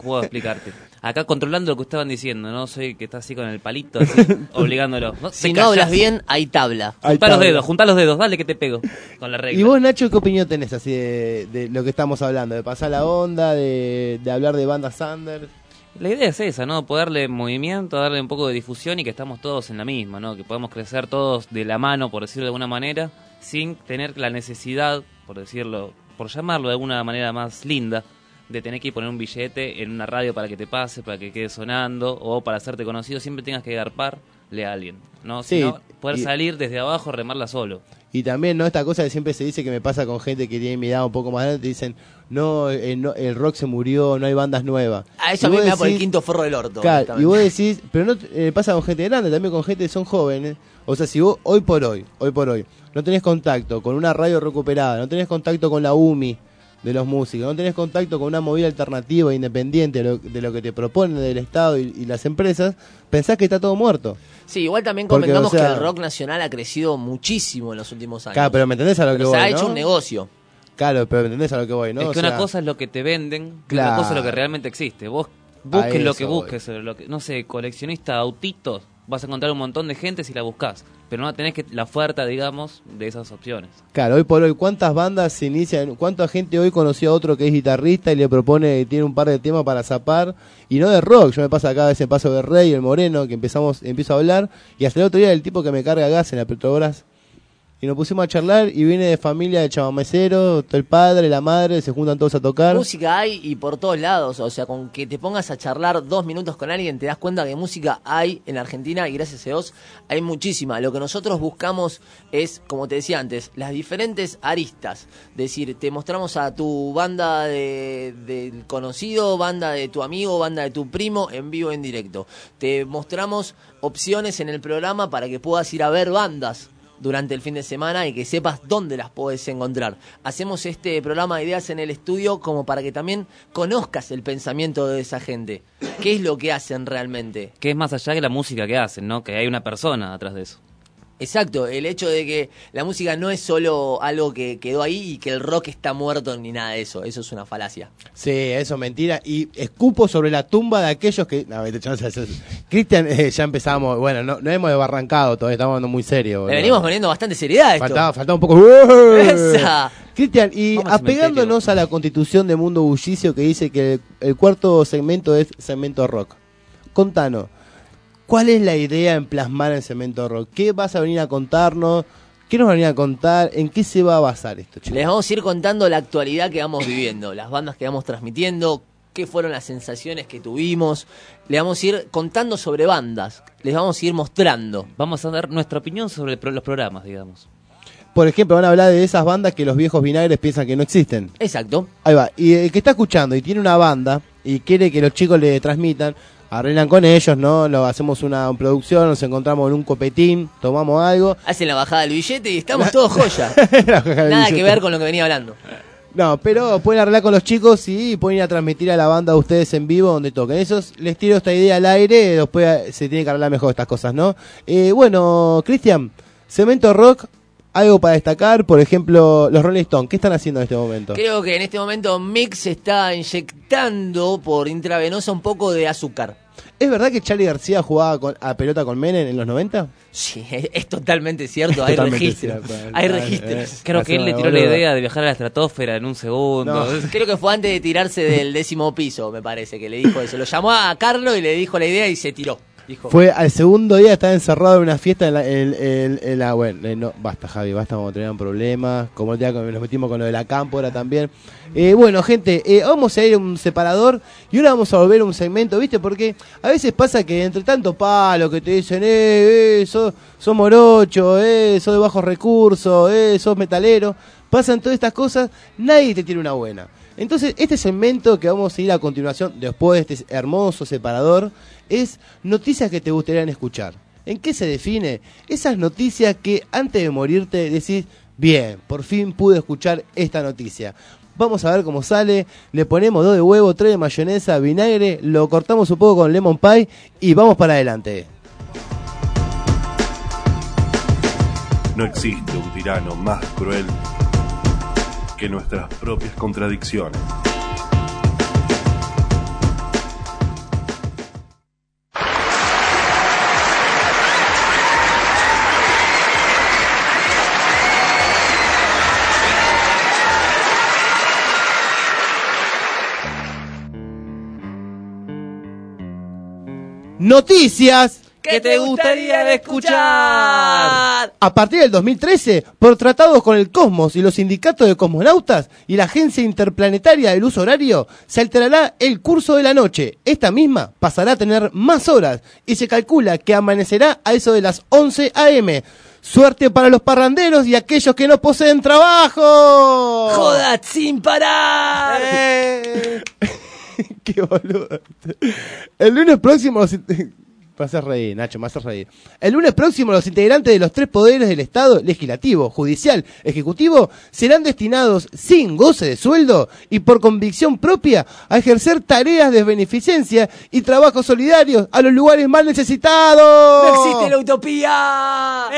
puedo explicarte. Acá controlando lo que estaban diciendo, no soy que está así con el palito, así, obligándolo. ¿No? Si no hablas bien, hay tabla. Juntá los dedos, dale que te pego con la regla. ¿Y vos, Nacho, qué opinión tenés así de lo que estamos hablando? De pasar la onda, de hablar de bandas under. La idea es esa, ¿no? Poderle movimiento, darle un poco de difusión y que estamos todos en la misma, ¿no? Que podemos crecer todos de la mano, por decirlo de alguna manera, sin tener la necesidad, por decirlo, por llamarlo de alguna manera más linda, de tener que poner un billete en una radio para que te pase, para que quede sonando, o para hacerte conocido, siempre tengas que garparle a alguien, ¿no? Sí, Sino poder salir desde abajo, remarla solo. Y también, ¿no? Esta cosa que siempre se dice que me pasa con gente que tiene mi edad un poco más grande, te dicen, no, el rock se murió, no hay bandas nuevas. Eso a mí me da por el quinto forro del orto. Claro, y vos decís, pero no pasa con gente grande, también con gente que son jóvenes. O sea, si vos hoy por hoy, no tenés contacto con una radio recuperada, no tenés contacto con la UMI de los músicos, no tenés contacto con una movida alternativa, independiente de lo que te proponen del Estado y las empresas, pensás que está todo muerto. Sí, igual también convengamos que el rock nacional ha crecido muchísimo en los últimos años. Claro, pero me entendés a lo que voy, se ha ¿no? hecho un negocio. Claro, pero me entendés a lo que voy, ¿no? Es que una cosa es lo que te venden, claro, otra cosa es lo que realmente existe. Vos busques lo que busques, no sé, coleccionista de autitos, vas a encontrar un montón de gente si la buscas, pero no tenés la oferta, digamos, de esas opciones. Claro, hoy por hoy, ¿cuántas bandas se inician? ¿Cuánta gente hoy conoció a otro que es guitarrista y le propone, tiene un par de temas para zapar? Y no de rock, yo me pasa cada vez en Paso del Rey, el Moreno, que empiezo a hablar, y hasta el otro día el tipo que me carga gas en la Petrobras. Y nos pusimos a charlar y viene de familia de chamamecero, el padre, la madre, se juntan todos a tocar. Música hay y por todos lados, o sea, con que te pongas a charlar 2 minutos con alguien te das cuenta que música hay en la Argentina y gracias a Dios hay muchísima. Lo que nosotros buscamos es, como te decía antes, las diferentes aristas. Es decir, te mostramos a tu banda del conocido, banda de tu amigo, banda de tu primo, en vivo, en directo. Te mostramos opciones en el programa para que puedas ir a ver bandas durante el fin de semana y que sepas dónde las podés encontrar. Hacemos este programa de ideas en el estudio como para que también conozcas el pensamiento de esa gente. ¿Qué es lo que hacen realmente? Que es más allá que la música que hacen, ¿no? Que hay una persona atrás de eso. Exacto, el hecho de que la música no es solo algo que quedó ahí y que el rock está muerto ni nada de eso. Eso es una falacia. Sí, eso es mentira. Y escupo sobre la tumba de aquellos que... No, Cristian, ya empezamos... Bueno, no hemos desbarrancado todavía, estamos hablando muy serio. Le venimos poniendo bastante seriedad a esto. Faltaba un poco... ¡Esa! Cristian, y apegándonos a la constitución de Mundo Bullicio que dice que el cuarto segmento es segmento rock. Contanos. ¿Cuál es la idea en plasmar en Cemento Rock? ¿Qué vas a venir a contarnos? ¿Qué nos van a venir a contar? ¿En qué se va a basar esto, chicos? Les vamos a ir contando la actualidad que vamos viviendo, las bandas que vamos transmitiendo, qué fueron las sensaciones que tuvimos. Les vamos a ir contando sobre bandas, les vamos a ir mostrando. Vamos a dar nuestra opinión sobre los programas, digamos. Por ejemplo, van a hablar de esas bandas que los viejos vinagres piensan que no existen. Exacto. Ahí va. Y el que está escuchando y tiene una banda y quiere que los chicos le transmitan... Arreglan con ellos, ¿no? Hacemos una producción, nos encontramos en un copetín, tomamos algo. Hacen la bajada del billete y estamos todos joya. Nada que ver con lo que venía hablando. No, pero pueden arreglar con los chicos y pueden ir a transmitir a la banda de ustedes en vivo donde toquen. Eso les tiro esta idea al aire, después se tiene que arreglar mejor estas cosas, ¿no? Bueno, Cristian, Cemento Rock... Algo para destacar, por ejemplo, los Rolling Stones, ¿qué están haciendo en este momento? Creo que en este momento Mix está inyectando por intravenosa un poco de azúcar. ¿Es verdad que Charly García jugaba a pelota con Menem en los 90? Sí, es totalmente cierto, hay registros. Hay registros. Creo que él le tiró la idea de viajar a la estratosfera en un segundo. No. Creo que fue antes de tirarse del 10º piso, me parece, que le dijo eso. Lo llamó a Carlos y le dijo la idea y se tiró. Dijo. Fue al segundo día, estaba encerrado en una fiesta en la bueno, no, basta Javi, basta, vamos a tener problemas, como el día que nos metimos con lo de la cámpora también. Bueno, gente, vamos a ir a un separador y ahora vamos a volver a un segmento, ¿viste? Porque a veces pasa que entre tanto palo que te dicen, sos morocho, sos de bajos recursos, sos metalero, pasan todas estas cosas, nadie te tiene una buena. Entonces, este segmento que vamos a ir a continuación, después de este hermoso separador, es noticias que te gustarían escuchar. ¿En qué se define? Esas noticias que antes de morirte decís, bien, por fin pude escuchar esta noticia. Vamos a ver cómo sale, le ponemos 2 de huevo, 3 de mayonesa, vinagre, lo cortamos un poco con lemon pie y vamos para adelante. No existe un tirano más cruel que nuestras propias contradicciones. noticias ¿Qué te gustaría escuchar? A partir del 2013, por tratados con el Cosmos y los sindicatos de cosmonautas y la Agencia Interplanetaria del Uso Horario, se alterará el curso de la noche. Esta misma pasará a tener más horas y se calcula que amanecerá a eso de las 11 a.m. Suerte para los parranderos y aquellos que no poseen trabajo. ¡Joda sin parar! ¡Qué boludo! El lunes próximo... Me haces reír, Nacho, me haces reír. El lunes próximo los integrantes de los 3 poderes del Estado, legislativo, judicial, ejecutivo, serán destinados sin goce de sueldo y por convicción propia a ejercer tareas de beneficencia y trabajos solidarios a los lugares más necesitados. ¡No existe la utopía!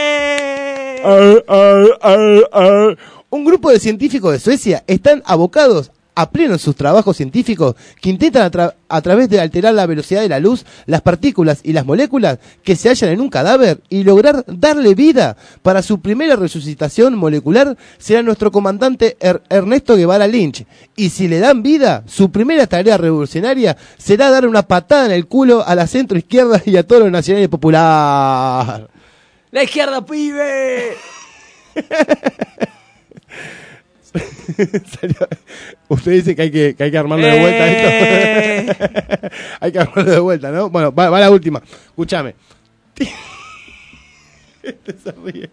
Un grupo de científicos de Suecia están abocados a pleno en sus trabajos científicos que intentan a través de alterar la velocidad de la luz, las partículas y las moléculas que se hallan en un cadáver y lograr darle vida. Para su primera resucitación molecular será nuestro comandante Ernesto Guevara Lynch. Y si le dan vida, su primera tarea revolucionaria será dar una patada en el culo a la centro izquierda y a todos los nacionales popular. ¡La izquierda, pibe! Usted dice que hay que armarlo de vuelta esto. Hay que armarlo de vuelta, ¿no? Bueno, va la última. Escúchame. Este se ríe.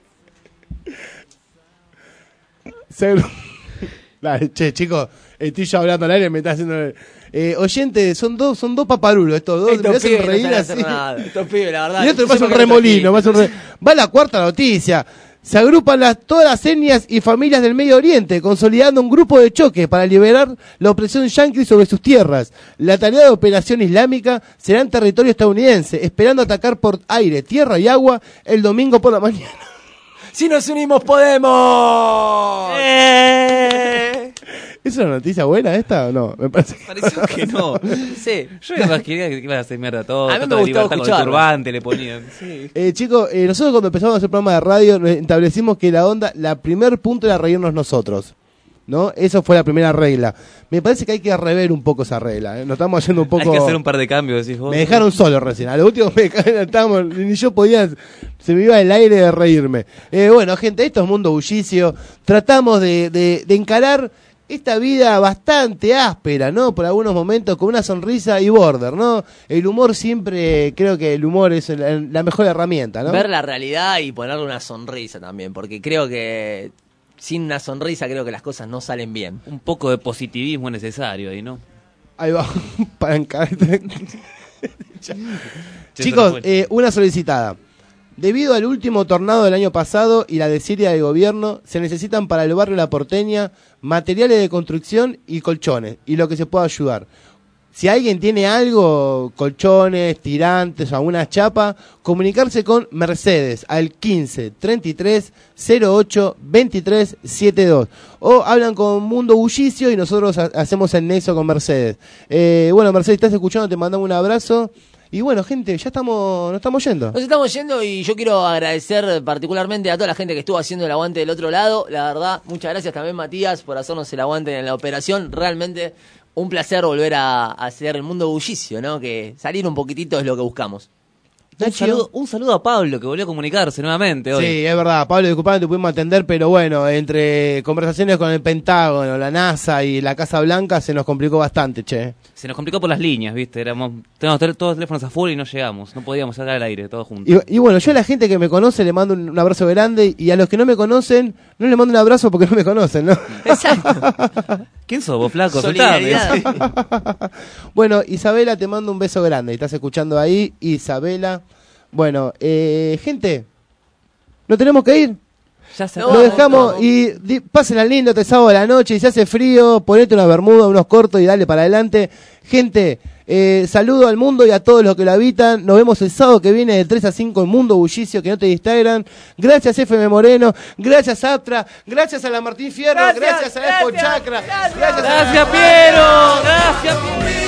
Dale, che, chicos, estoy yo hablando al aire, me está haciendo... oyente, son dos paparulos estos dos. Estos me hacen pibes reír no así. Estos pibes, la verdad. Y otro pasa un remolino. Va la cuarta noticia. Se agrupan todas las etnias y familias del Medio Oriente, consolidando un grupo de choque para liberar la opresión yanqui sobre sus tierras. La tarea de operación islámica será en territorio estadounidense, esperando atacar por aire, tierra y agua el domingo por la mañana. ¡Si nos unimos, podemos! ¿Es una noticia buena esta o no? Me parece que no. Sí. Yo me imaginé que iban a hacer mierda todo. A mí me toda gustó libertad con el escucharlo. turbante le ponían. Sí. Chicos, nosotros cuando empezamos a hacer programa de radio establecimos que la primer punto era reírnos nosotros, ¿no? Eso fue la primera regla. Me parece que hay que rever un poco esa regla, ¿eh? Nos estamos haciendo un poco... Hay que hacer un par de cambios, decís vos. Me dejaron solo recién. A lo último ni yo podía... Se me iba el aire de reírme. Bueno, gente, esto es Mundo Bullicio. Tratamos de encarar esta vida bastante áspera, ¿no? Por algunos momentos con una sonrisa y border, ¿no? El humor siempre, creo que el humor es la mejor herramienta, ¿no? Ver la realidad y ponerle una sonrisa también, porque creo que sin una sonrisa creo que las cosas no salen bien. Un poco de positivismo es necesario ahí, ¿no? Ahí va, para encarar. Chicos, una solicitada. Debido al último tornado del año pasado y la desidia del gobierno, se necesitan para el barrio La Porteña materiales de construcción y colchones, y lo que se pueda ayudar. Si alguien tiene algo, colchones, tirantes o alguna chapa, comunicarse con Mercedes al 15 33 08 23 72. O hablan con Mundo Bullicio y nosotros hacemos el nexo con Mercedes. Bueno, Mercedes, estás escuchando, te mandamos un abrazo. Y bueno, gente, ya nos estamos yendo. Nos estamos yendo y yo quiero agradecer particularmente a toda la gente que estuvo haciendo el aguante del otro lado. La verdad, muchas gracias también, Matías, por hacernos el aguante en la operación. Realmente un placer volver a hacer el Mundo Bullicio, ¿no? Que salir un poquitito es lo que buscamos. Un saludo a Pablo, que volvió a comunicarse nuevamente hoy. Sí, es verdad, Pablo, disculpame, te pudimos atender, pero bueno, entre conversaciones con el Pentágono, la NASA y la Casa Blanca se nos complicó bastante, che. Se nos complicó por las líneas, ¿viste? Teníamos todos los teléfonos a full y no llegamos. No podíamos sacar al aire, todos juntos. Y bueno, yo a la gente que me conoce le mando un abrazo grande, y a los que no me conocen, no le mando un abrazo porque no me conocen, ¿no? Exacto. ¿Quién sos vos, flaco? Solidaridad. Bueno, Isabela, te mando un beso grande. Estás escuchando ahí, Isabela. Bueno, gente, ¿no tenemos que ir? Ya se Lo dejamos y pásenla lindo este sábado de la noche. Y si hace frío, ponete una bermuda, unos cortos y dale para adelante. Gente, saludo al mundo y a todos los que lo habitan. Nos vemos el sábado que viene de 3 a 5 en Mundo Bullicio, que no te distraigan. Gracias FM Moreno, gracias Aptra, gracias a la Martín Fierro, gracias a Expo Chakra, gracias Piero, gracias Piero.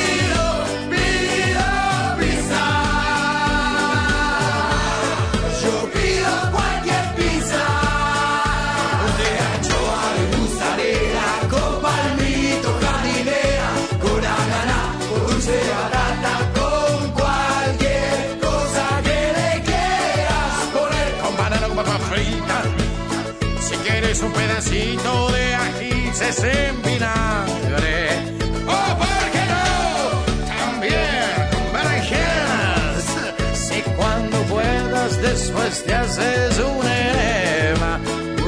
Con cualquier pedacito de ajíes en vinagre. O por qué no, también con berenjenas. Si cuando puedas después te haces un enema.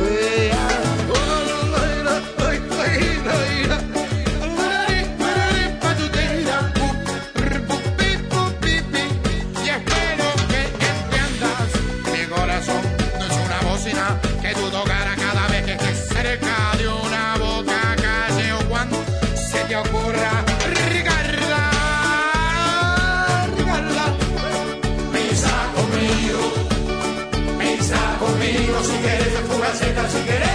Que tú tocaras cada vez que estés cerca de una boca, calle o cuando se te ocurra regarla. Pisa conmigo, si quieres de Fugaceta, si quieres